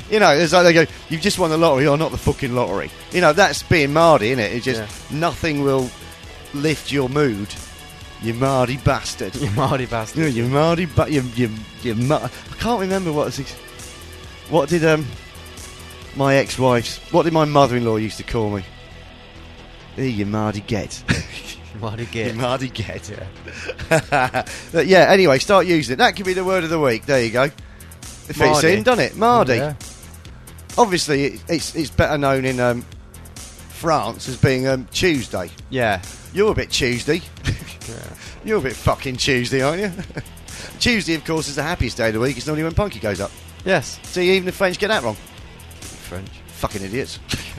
You know, it's like they go, you've just won the lottery or not the fucking lottery. You know, that's being Mardy, isn't it? It's just Yeah. nothing will lift your mood. You Mardy bastard. You Mardy bastard. You know, you Mardy, but you, you, you. Ma- I can't remember what. Was, what did um my ex-wife's? What did my mother-in-law used to call me? Hey, you Mardy get. Mardy You get. Mardy get. Yeah. But yeah. Anyway, start using it. That could be the word of the week. There you go. It fits Mardy. in, doesn't it? Mardy. Yeah. Obviously, it, it's it's better known in um, France as being um, Tuesday. Yeah. You're a bit Tuesday. Yeah. You're a bit fucking Tuesday, aren't you? Tuesday, of course, is the happiest day of the week. It's normally when Punky goes up. Yes. See, even the French get that wrong. French. Fucking idiots.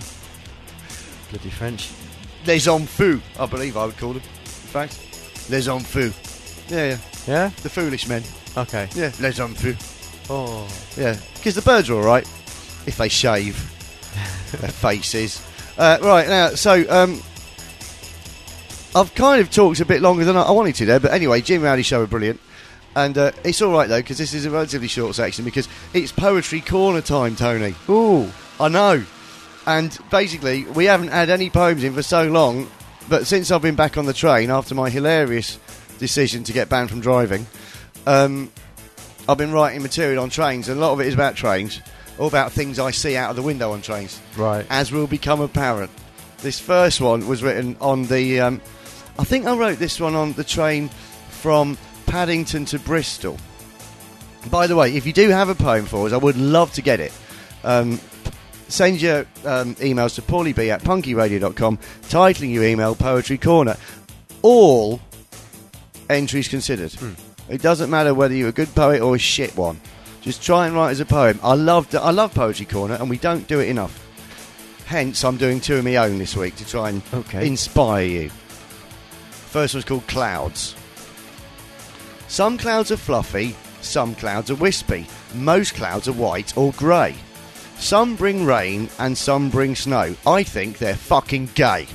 Bloody French. Les hommes fous, I believe I would call them. In fact, les hommes fous. Yeah, yeah. Yeah? The foolish men. Okay. Yeah, les hommes fous. Oh. Yeah, because the birds are all right if they shave their faces. Uh, right now, so um, I've kind of talked a bit longer than I, I wanted to there, but anyway, Jim Rowdy show are brilliant, and uh, it's all right though because this is a relatively short section because it's poetry corner time, Tony. Ooh. I know, and basically we haven't had any poems in for so long, but since I've been back on the train after my hilarious decision to get banned from driving. Um, I've been writing material on trains, and a lot of it is about trains, or about things I see out of the window on trains, Right. as will become apparent. This first one was written on the... Um, I think I wrote this one on the train from Paddington to Bristol. By the way, if you do have a poem for us, I would love to get it. Um, send your um, emails to paulieb at punkyradio dot com, titling your email Poetry Corner. All entries considered. Hmm. It doesn't matter whether you're a good poet or a shit one. Just try and write as a poem. I love I love Poetry Corner, and we don't do it enough. Hence, I'm doing two of my own this week to try and Okay. inspire you. First one's called Clouds. Some clouds are fluffy, some clouds are wispy. Most clouds are white or grey. Some bring rain and some bring snow. I think they're fucking gay.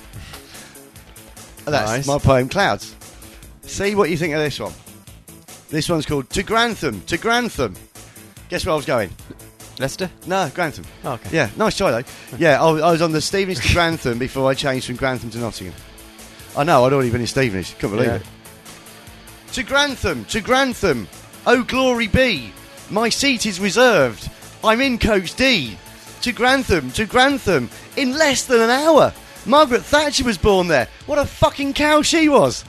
That's Nice. my poem, Clouds. See what you think of this one. This one's called To Grantham, To Grantham. Guess where I was going? Leicester? No, Grantham. Oh, okay. Yeah, nice try though. Yeah, I, I was on the Stevenage to Grantham before I changed from Grantham to Nottingham. I know, I'd already been in Stevenage. Couldn't believe Yeah. it. To Grantham, to Grantham. Oh, glory be. My seat is reserved. I'm in Coach D. To Grantham, to Grantham. In less than an hour. Margaret Thatcher was born there. What a fucking cow she was.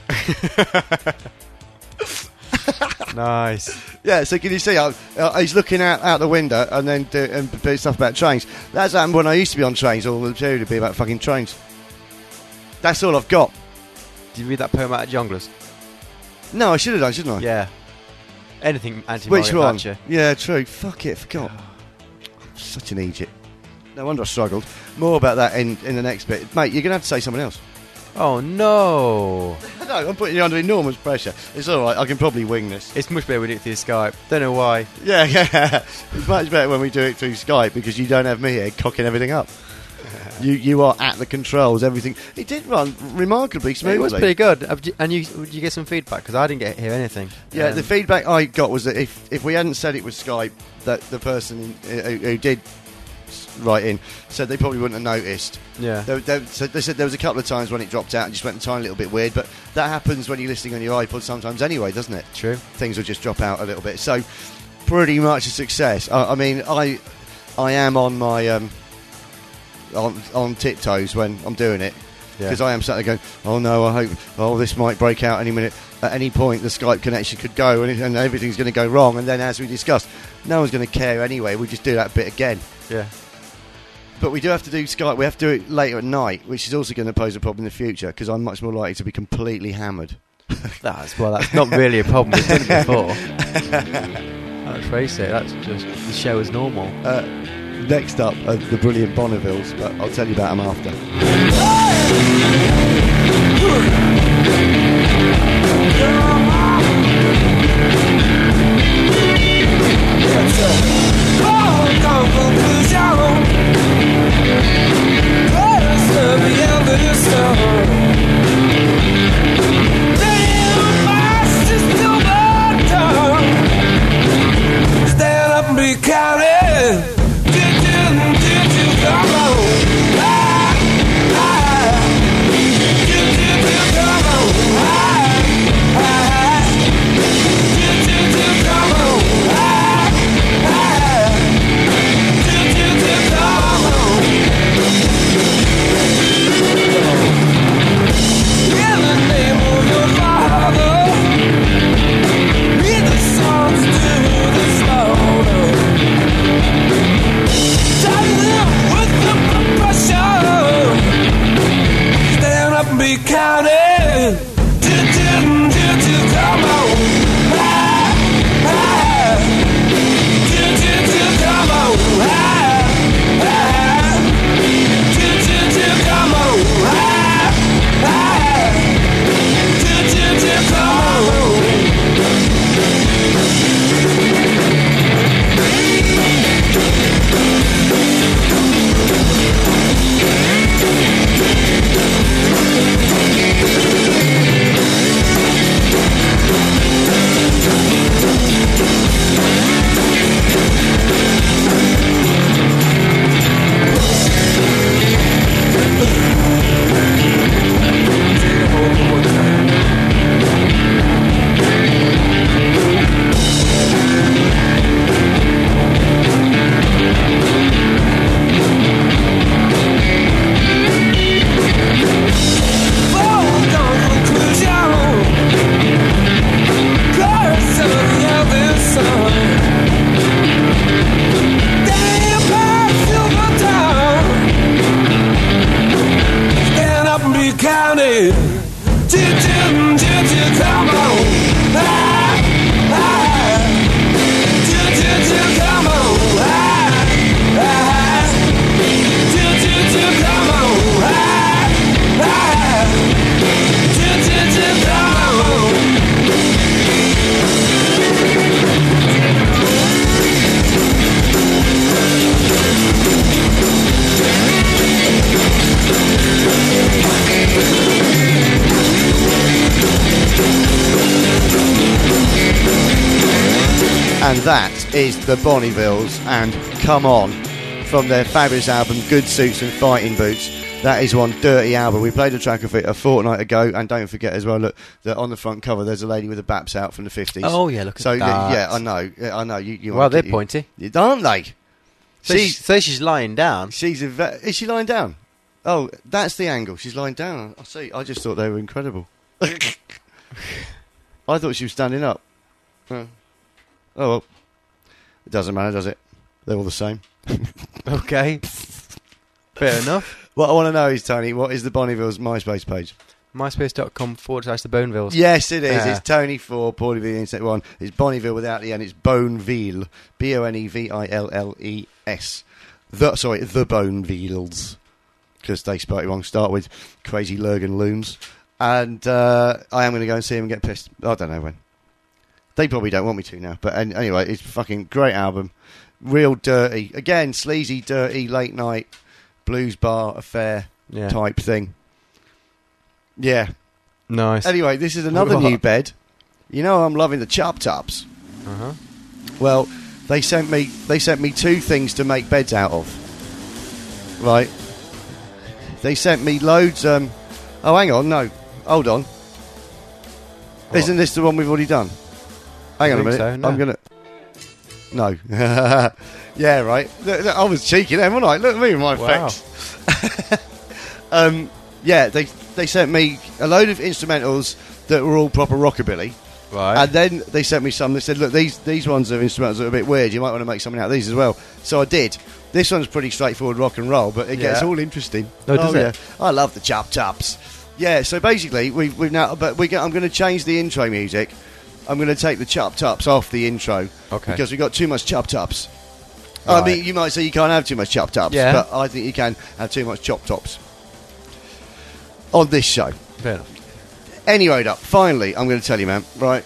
Nice. Yeah, so can you see, uh, uh, he's looking out, out the window and then do, and do stuff about trains. That's happened when I used to be on trains. All the material would be about fucking trains. That's all I've got. Did you read that poem out of Jonglers? No, I should have done, shouldn't I? Yeah. Anything anti Which one? Thatcher. Yeah, true. Fuck it, forgot. I'm such an idiot. No wonder I struggled. More about that in, in the next bit. Mate, you're going to have to say something else. Oh no! No, I'm putting you under enormous pressure. It's alright, I can probably wing this. It's much better when we do it through Skype. Don't know why. Yeah, yeah. It's much better when we do it through Skype because you don't have me here cocking everything up. You you are at the controls, everything. It did run remarkably smoothly. It was pretty good. Have you- And you, did you get some feedback? Because I didn't get hear anything. Yeah, Um, the feedback I got was that if, if we hadn't said it was Skype, that the person who, who did s- write in said they probably wouldn't have noticed. Yeah. They, they, so they said there was a couple of times when it dropped out and just went a tiny little bit weird, but that happens when you're listening on your iPod sometimes anyway, doesn't it? True. Things will just drop out a little bit. So, pretty much a success. I, I mean, I I am on my um, on on tiptoes when I'm doing it. Yeah. Because I am sat there going, oh no, I hope, oh, this might break out any minute. At any point, the Skype connection could go and, and everything's going to go wrong. And then, as we discussed, no one's going to care anyway. We just do that bit again. Yeah. But we do have to do Skype. We have to do it later at night, which is also going to pose a problem in the future because I'm much more likely to be completely hammered. That's well. That's not really a problem. We've done it before. Let's face it. That's just the show is normal. Uh, next up are the brilliant Bonnevilles, but I'll tell you about them after. Stand up and be counted. Get that is the Bonnievilles and Come On from their fabulous album Good Suits and Fighting Boots. That is one dirty album. We played a track of it a fortnight ago, and don't forget as well, look, that on the front cover there's a lady with a baps out from the fifties. Oh yeah, look at so, that. yeah, I know, yeah, I know. You, you Well, they're you, pointy. You, aren't they? So She's, she's, so she's lying down. she's a ve- is she lying down? Oh, that's the angle. She's lying down. I see. I just thought they were incredible. I thought she was standing up. Uh, oh well, it doesn't matter, does it? They're all the same. Okay. Fair enough. What I want to know is, Tony, what is the Bonnievilles MySpace page? MySpace.com forward slash the Bonevilles. Yes, it is. Yeah. It's Tony four, Paulie V, Insect one. It's Bonneville without the N. It's Boneville. B O N E V I L L E S. The, sorry, the Bonevilles. Because they spelled it wrong. Start with Crazy Lurgan Loons. And uh, I am going to go and see them and get pissed. I don't know when. They probably don't want me to now. But an- anyway, it's a fucking great album. Real dirty. Again, sleazy, dirty, late night, blues bar affair Yeah. type thing. Yeah. Nice. Anyway, this is another What? new bed. You know I'm loving the chop tops. Uh-huh. Well, they sent me they sent me two things to make beds out of. Right. They sent me loads um oh hang on, no. Hold on. What? Isn't this the one we've already done? Hang I on a think minute. so, no. I'm gonna No. Yeah, right. Look, look, I was cheeky then, wasn't I? Look at me with my Wow. effects. um yeah, they they sent me a load of instrumentals that were all proper rockabilly. Right. And then they sent me some that said, look, these these ones are instrumentals that are a bit weird. You might want to make something out of these as well. So I did. This one's pretty straightforward rock and roll, but it gets Yeah. all interesting. Oh, does it? Yeah. I love the chop chops. Yeah, so basically, we've, we've now, but we get, I'm going to change the intro music. I'm going to take the chop tops off the intro. Okay. Because we've got too much chop tops. I Right. mean, you might say you can't have too much chop tops, Yeah. but I think you can have too much chop tops on this show. Fair enough. Anyway, up. Finally, I'm going to tell you, man. Right,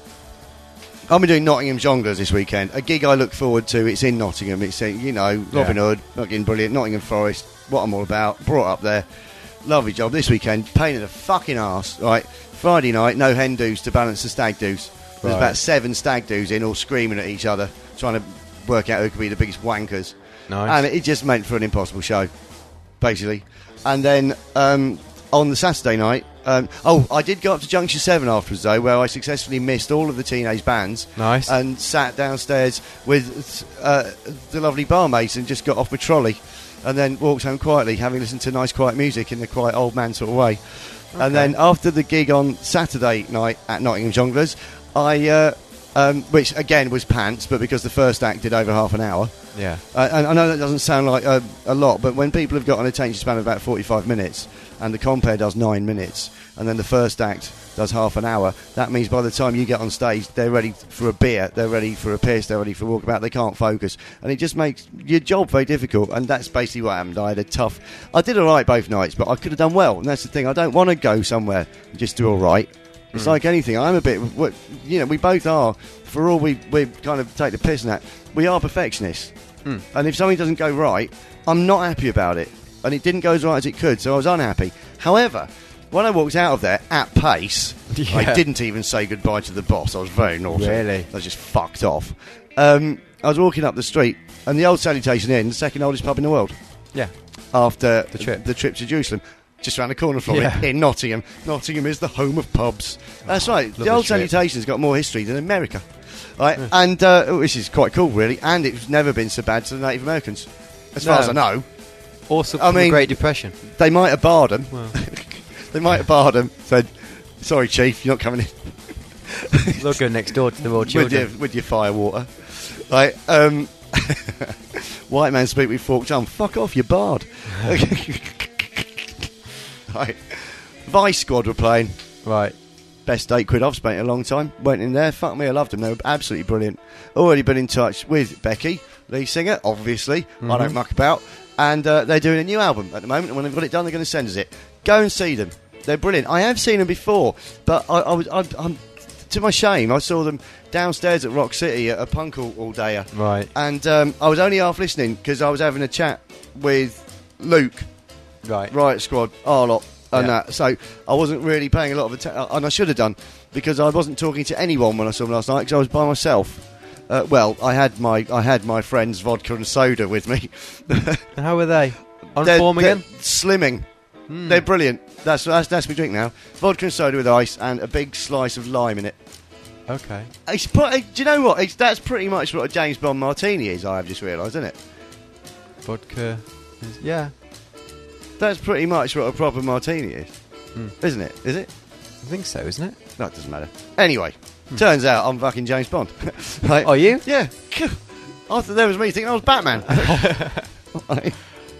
I've been doing Nottingham Jongleurs this weekend. A gig I look forward to. It's in Nottingham. It's in, you know, Robin Yeah. Hood, fucking brilliant. Nottingham Forest. What I'm all about. Brought up there. Lovely job this weekend. Pain in the fucking arse. Right, Friday night, no hen doos to balance the stag doos. There's Right. about seven stag doos in, all screaming at each other, trying to work out who could be the biggest wankers. Nice. And it just meant for an impossible show, basically. And then um, on the Saturday night, um, oh, I did go up to Junction seven afterwards, though, where I successfully missed all of the teenage bands. Nice. And sat downstairs with uh, the lovely barmaids and just got off my trolley. And then walked home quietly, having listened to nice, quiet music in a quite old man sort of way. And then after the gig on Saturday night at Nottingham Jongleurs, I, uh, um, which again was pants, but because the first act did over half an hour. Yeah. Uh, and I know that doesn't sound like a, a lot, but when people have got an attention span of about forty-five minutes, and the compare does nine minutes, and then the first act does half an hour, that means by the time you get on stage, they're ready for a beer, they're ready for a piss, they're ready for a walkabout, they can't focus. And it just makes your job very difficult, and that's basically what happened. I had a tough... I did all right both nights, but I could have done well, and that's the thing. I don't want to go somewhere and just do all right. It's like anything. I'm a bit... what- You know, we both are. For all we, we kind of take the piss in that, we are perfectionists. And if something doesn't go right, I'm not happy about it. And it didn't go as right as it could, so I was unhappy. However, when I walked out of there at pace, I Yeah. didn't even say goodbye to the boss. I was very naughty. Really? I was just fucked off. Um, I was walking up the street, and the old Salutation Inn, the second oldest pub in the world, Yeah. after The trip. the trip to Jerusalem, just around the corner from Yeah. me in Nottingham. Nottingham is the home of pubs. That's right. The lovely old trip. Salutation's got more history than America. Right, and uh, which is quite cool, really. And it's never been so bad to the Native Americans, as far No. as I know. Also, I from the mean- Great Depression. They might have barred them. Well, They might have barred them. Said, "Sorry, Chief, you're not coming in they'll go next door to the World with your Children. with your fire water." Right, um, white man speak with forked tongue. Fuck off, you're barred. Right, Vice Squad were playing. Right. Best eight quid I've spent in a long time. Went in there, fuck me, I loved them. They were absolutely brilliant. Already been in touch with Becky, lead singer, obviously. I don't muck about. And uh, they're doing a new album at the moment, and when they've got it done, they're going to send us it. Go and see them. They're brilliant. I have seen them before, but I, I was, I, I'm, to my shame, I saw them downstairs at Rock City at a punk all, all dayer. Right. And um, I was only half listening because I was having a chat with Luke, Right. Riot Squad, Arlott, and Yeah. that. So I wasn't really paying a lot of attention, and I should have done, because I wasn't talking to anyone when I saw them last night, because I was by myself. Uh, well, I had my I had my friends vodka and soda with me. And how were they? On They're- form they're again? Slimming. Hmm. They're brilliant. That's that's that's my drink now. Vodka and soda with ice and a big slice of lime in it. Okay. It's put, do you know what? It's, that's pretty much what a James Bond martini is. I have just realised, isn't it? Vodka. Is, yeah. That's pretty much what a proper martini is, Hmm. isn't it? Is it? I think so, isn't it? No, it doesn't matter. Anyway, turns out I'm fucking James Bond. Right? Are you? Yeah. I thought there was me thinking I was Batman. Right.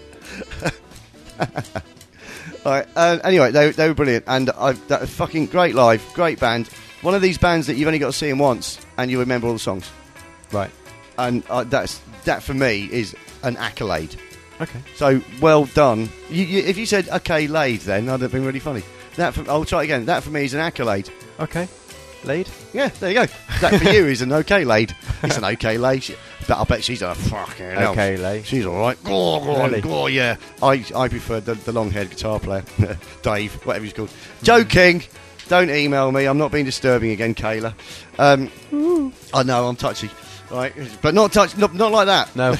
Right, uh, anyway, they, they were brilliant, and I, that was fucking great live, great band. One of these bands that you've only got to see them once, and you remember all the songs. Right. And uh, that's that for me is an accolade. Okay. So well done. You, you, if you said okay, laid, then that'd have been really funny. That for, I'll try it again. That for me is an accolade. Okay. Laid? Yeah, there you go. That for you is an okay laid. It's an okay laid. She, but I bet she's a fucking hell. Okay, lay. She's all right. Go, go on, Really? go, yeah. I I prefer the, the long-haired guitar player, Dave, whatever he's called. Joking. Don't email me. I'm not being disturbing again, Kayla. Um, I know I'm touchy, right? But not touch, not, not like that. No.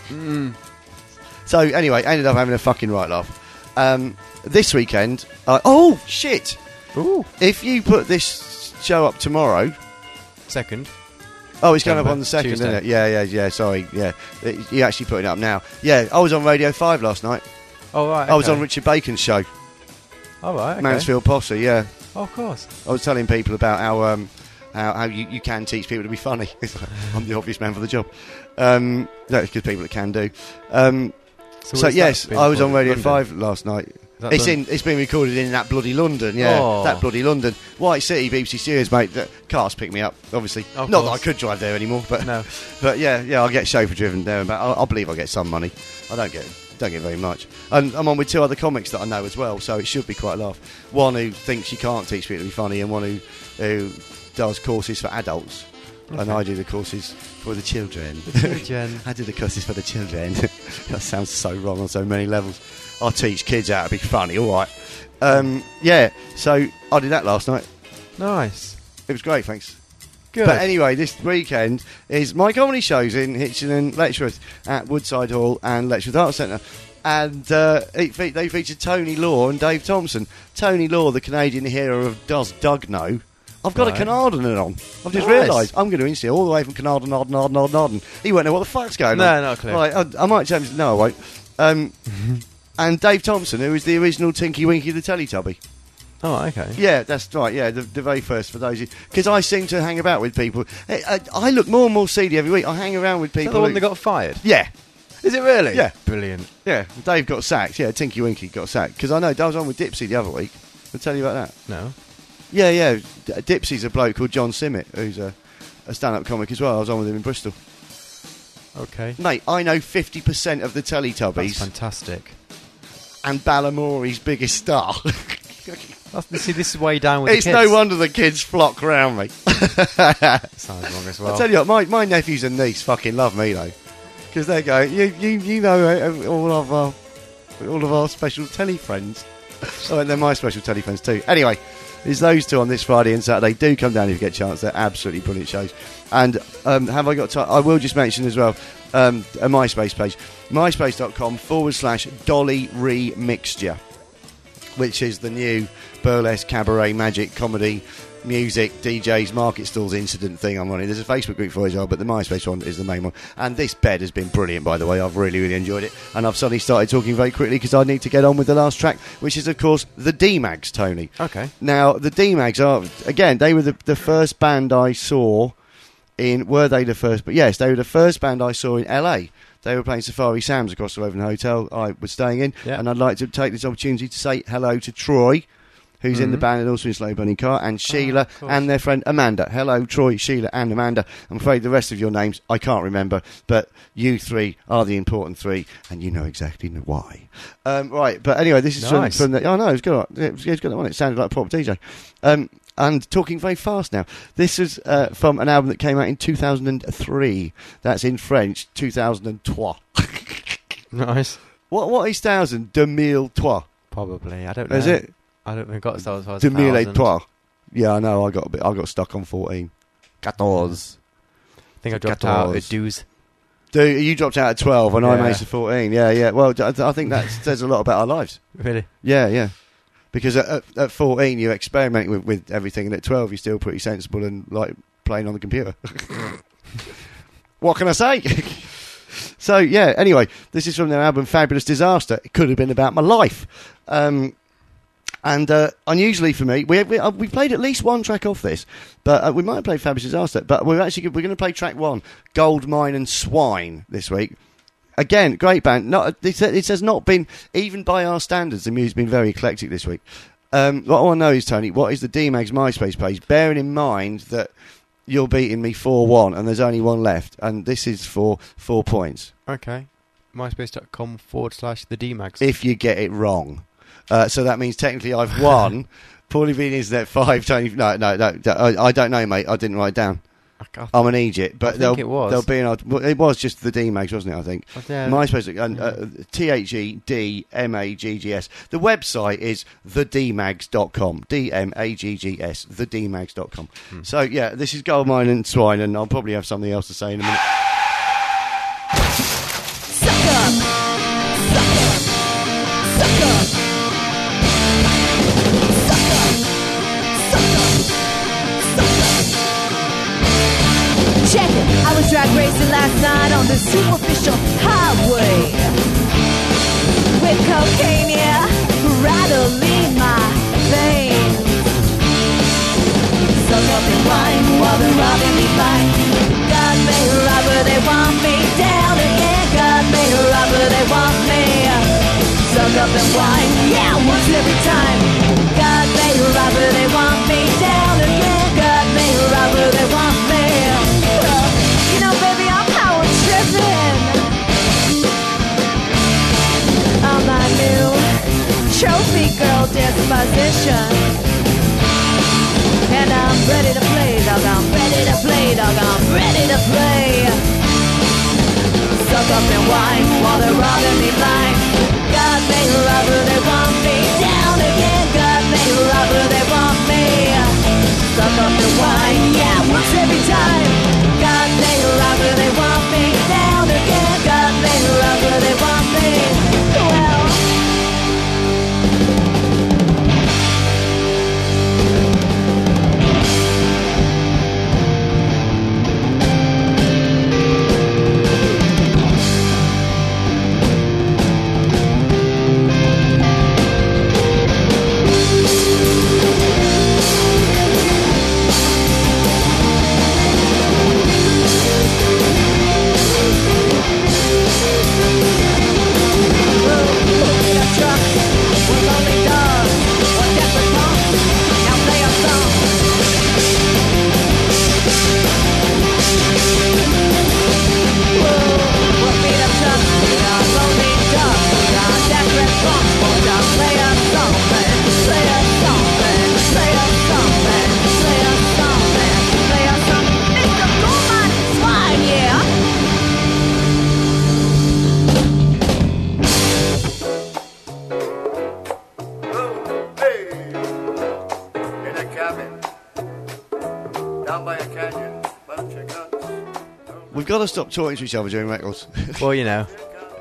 So anyway, ended up having a fucking right laugh. Um, this weekend, uh, oh shit! Ooh. If you put this show up tomorrow, Second. oh, it's going up December, on the second, Tuesday. isn't it? Yeah, yeah, yeah. Sorry, yeah. It, you actually putting it up now. Yeah, I was on Radio Five last night. Oh, right. I was okay. on Richard Bacon's show, Oh, right. Okay. Mansfield Posse. Yeah, Oh, of course. I was telling people about how um, how, how you, you can teach people to be funny. I'm the obvious man for the job. Um, that's because people that can do. Um, so where's yes, that been I was for? on Radio London? Five last night. Is that It's London? in. It's been recorded in that bloody London. Yeah, Oh. that bloody London. White City, B B C Studios, mate. The cars pick me up, obviously. Of Not that I course. could drive there anymore, but No. but yeah, yeah, I'll get chauffeur driven there and back. I, I believe I'll get some money. I don't get don't get very much. And I'm on with two other comics that I know as well, so it should be quite a laugh. One who thinks you can't teach people to be funny, and one who who does courses for adults. And Okay. I do the courses for the children. Children. I do the courses for the children. That sounds so wrong on so many levels. I teach kids how to be funny, all right. Um, yeah, so I did that last night. Nice. It was great, thanks. Good. But anyway, this weekend is my comedy shows in Hitchin and Letchworth at Woodside Hall and Letchworth Arts Centre. And uh, it fe- they featured Tony Law and Dave Thompson. Tony Law, the Canadian hero of Does Doug Know? I've got Right. a Carnarvon on. I've just Nice. realised I'm going to insist all the way from Carnarvon, Nard, Nard, Nard, Nard. He won't know what the fuck's going No, on. not a clue. Right, I, I might change. No, I won't. Um, and Dave Thompson, who is the original Tinky Winky the Teletubby. Oh, okay. Yeah, that's right. Yeah, the, the very first for those because I seem to hang about with people. I, I, I look more and more seedy every week. I hang around with Is that people. the one who- that got fired? yeah, Is it really? Yeah. Brilliant. yeah. Dave got sacked. Yeah, Tinky Winky got sacked because I know I was on with Dipsy the other week. I'll tell you about that. No. Yeah, yeah. D- Dipsy's a bloke called John Simmett, who's a, a stand-up comic as well. I was on with him in Bristol. Okay. Mate, I know fifty percent of the That's Teletubbies fantastic. and Balamori's biggest star. That's, see, this is way down with It's the kids. no wonder the kids flock round me. Sounds wrong as well. I'll tell you what, my, my nephews and niece fucking love me though, because they go, you you you know uh, all of our all of our special telly friends. Oh, and they're my special telly friends too. Anyway, there's those two on this Friday and Saturday. Do come down if you get a chance. They're absolutely brilliant shows. And um, have I got time? I will just mention as well um, a MySpace page, myspace.com forward slash Dolly Remixture, which is the new burlesque, cabaret, magic, comedy, music, D Js, market stalls incident thing I'm running. There's a Facebook group for it as well, but the MySpace one is the main one. And this bed has been brilliant, by the way. I've really, really enjoyed it. And I've suddenly started talking very quickly because I need to get on with the last track, which is, of course, the D-Mags, Tony. Okay. Now, the D-Mags are, again, they were the, the first band I saw in, were they the first? But yes, they were the first band I saw in L A. They were playing Safari Sam's across the road from the hotel I was staying in. Yeah. And I'd like to take this opportunity to say hello to Troy, who's in the Mhm. band and also in Slow Bunny Car, and Sheila of course. and their friend Amanda. Hello, Troy, Sheila, and Amanda. I'm afraid the rest of your names I can't remember, but you three are the important three, and you know exactly why. Um, right, but anyway, this is Nice. from, from the. Oh no, it's good. It was, it was good. One. It sounded like a proper D J. Um, and talking very fast now. This is uh, from an album that came out in two thousand three. That's in French, two thousand three. Nice. What what is thousand? deux mille trois. Probably. I don't know. Is it? I don't think I got as far as deux mille thousand. trois. Yeah, I know. I got a bit. I got stuck on fourteen. quatorze. think I dropped out fourteen. at dues. Dude, you dropped out at twelve and I Yeah. managed to fourteen. Yeah, yeah. Well, I I think that says a lot about our lives. Really? Yeah, yeah. Because at, at, at fourteen, you're experimenting with, with everything, and at twelve, you're still pretty sensible and like playing on the computer. What can I say? So, yeah, anyway, this is from their album Fabulous Disaster. It could have been about my life. Um, and uh, unusually for me, we we, uh, we played at least one track off this, but uh, we might have played Fabulous Disaster, but we're actually we're going to play track one, Gold Mine and Swine, this week. Again, great band. Not, it, sa- it has not been, even by our standards, the music's been very eclectic this week. Um, what I want to know is, Tony, what is the D-Mags MySpace page? Bearing in mind that you're beating me four one and there's only one left, and this is for four points. Okay. MySpace.com forward slash the D-Mags. If you get it wrong. Uh, so that means technically I've won. Paulie Bean is at five, Tony... No, no, no. I, I don't know, mate. I didn't write it down. I I'm an idiot, but think there'll, it was. there'll be an odd, well, it was just the D-Mags, wasn't it, I think? Oh, yeah. MySpace, and uh, T H E D M A G G S. The website is the d mags dot com. D M A G G S, the d mags dot com. Hmm. So, yeah, this is Gold Mine and Swine, and I'll probably have something else to say in a minute. Check it, I was drag racing last night on the superficial highway with cocaine, yeah, rattling my veins. Suck up in wine while they're robbing me blind. God may robber, they want me down again. God may robber, they want me. Suck up in wine, yeah, once every time. God may robber, they want me down again. God may robber, they want me. Well, you know, baby, I'm power tripping. On my new trophy girl disposition. And I'm ready to play, dog, I'm ready to play, dog, I'm ready to play. Suck up and wine while they're robbing me blind. God may robber, they want me down again. God may robber, they want me. Suck up and wine, yeah, once every time. God may robber, they want me down again. God may robber, they want me. Well, We've got to stop talking to each other during records. Well, you know.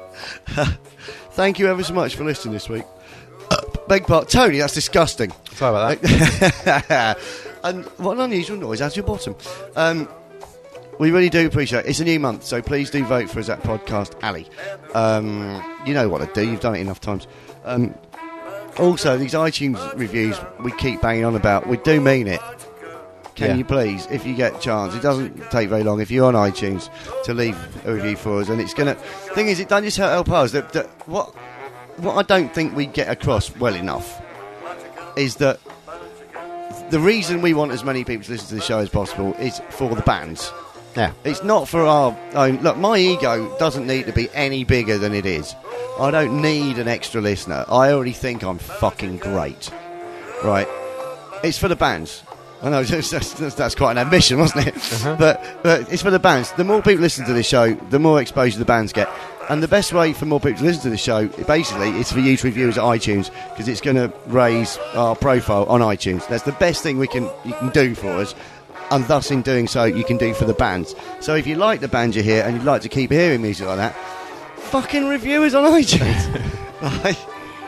Thank you ever so much for listening this week. Uh, beg part, Tony, that's disgusting. Sorry about that. And what an unusual noise out your bottom. Um, we really do appreciate it. It's a new month, so please do vote for us at Podcast Alley. Um, you know what to do, you've done it enough times. Um, also, these iTunes reviews we keep banging on about, we do mean it. Can Yeah. you please, if you get a chance, it doesn't take very long if you're on iTunes to leave a review for us, and it's gonna. Thing is, it doesn't just help us. That, that what what I don't think we get across well enough is that the reason we want as many people to listen to the show as possible is for the bands. Yeah. It's not for our own. Look, my ego doesn't need to be any bigger than it is. I don't need an extra listener. I already think I'm fucking great. Right? It's for the bands. I know that's, that's, that's quite an ambition, wasn't it? Uh-huh. But, but it's for the bands. The more people listen to this show, the more exposure the bands get. And the best way for more people to listen to the show, basically, is for you to review us at iTunes, because it's going to raise our profile on iTunes. That's the best thing we can you can do for us. and thus in doing so you can do for the bands. So if you like the band you hear and you'd like to keep hearing music like that, fucking review us on iTunes. Right?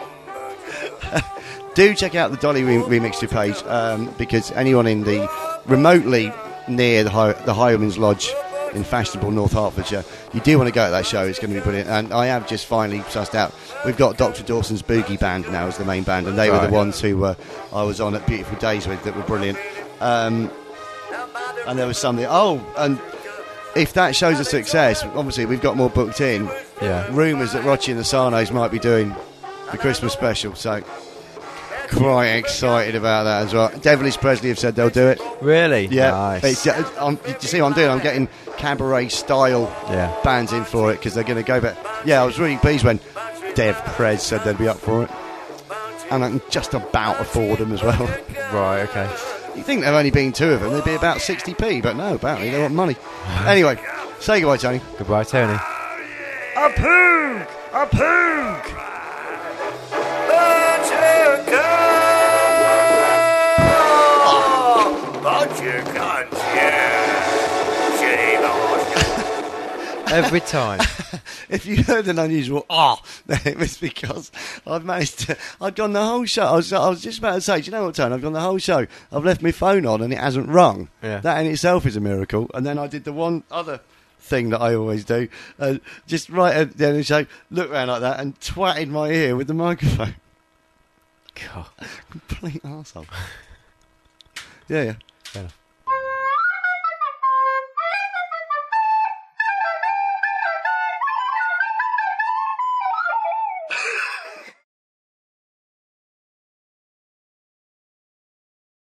Do check out the Dolly Re- Remixture page, um, because anyone in the remotely near the, Hi- the Highwayman's Lodge in fashionable North Hertfordshire, you do want to go to that show. It's going to be brilliant. And I have just finally sussed out, we've got Doctor Dawson's Boogie Band now as the main band, and they Right. were the ones who uh, I was on at Beautiful Days with that were brilliant. Um, and there was something, oh, and if that shows a success, obviously we've got more booked in. Yeah. Rumours that Rochi and the Sarnos might be doing the Christmas special, so quite excited about that as well. Devilish Presley have said they'll do it. Really? Yeah. Nice. It's, uh, I'm, you see what I'm doing? I'm getting cabaret style Yeah. bands in for it because they're going to go back. Yeah, I was really pleased when Dev Prez said they'd be up for it. And I can just about afford them as well. Right, okay. You think there have only been two of them, they'd be about sixty p, but no, apparently they want money. Anyway, say goodbye, Tony. Goodbye, Tony. A poog! A poog! Butcher guns, yeah. Shame on. Every time. If you heard an unusual ah, then it was because I've managed to. I'd gone the whole show. I was, I was just about to say, do you know what, Tony? I've gone the whole show. I've left my phone on and it hasn't rung. Yeah. That in itself is a miracle. And then I did the one other thing that I always do, uh, just right at the end of the show, look around like that and twatted my ear with the microphone. God. Complete arsehole. Yeah, yeah. Fair enough.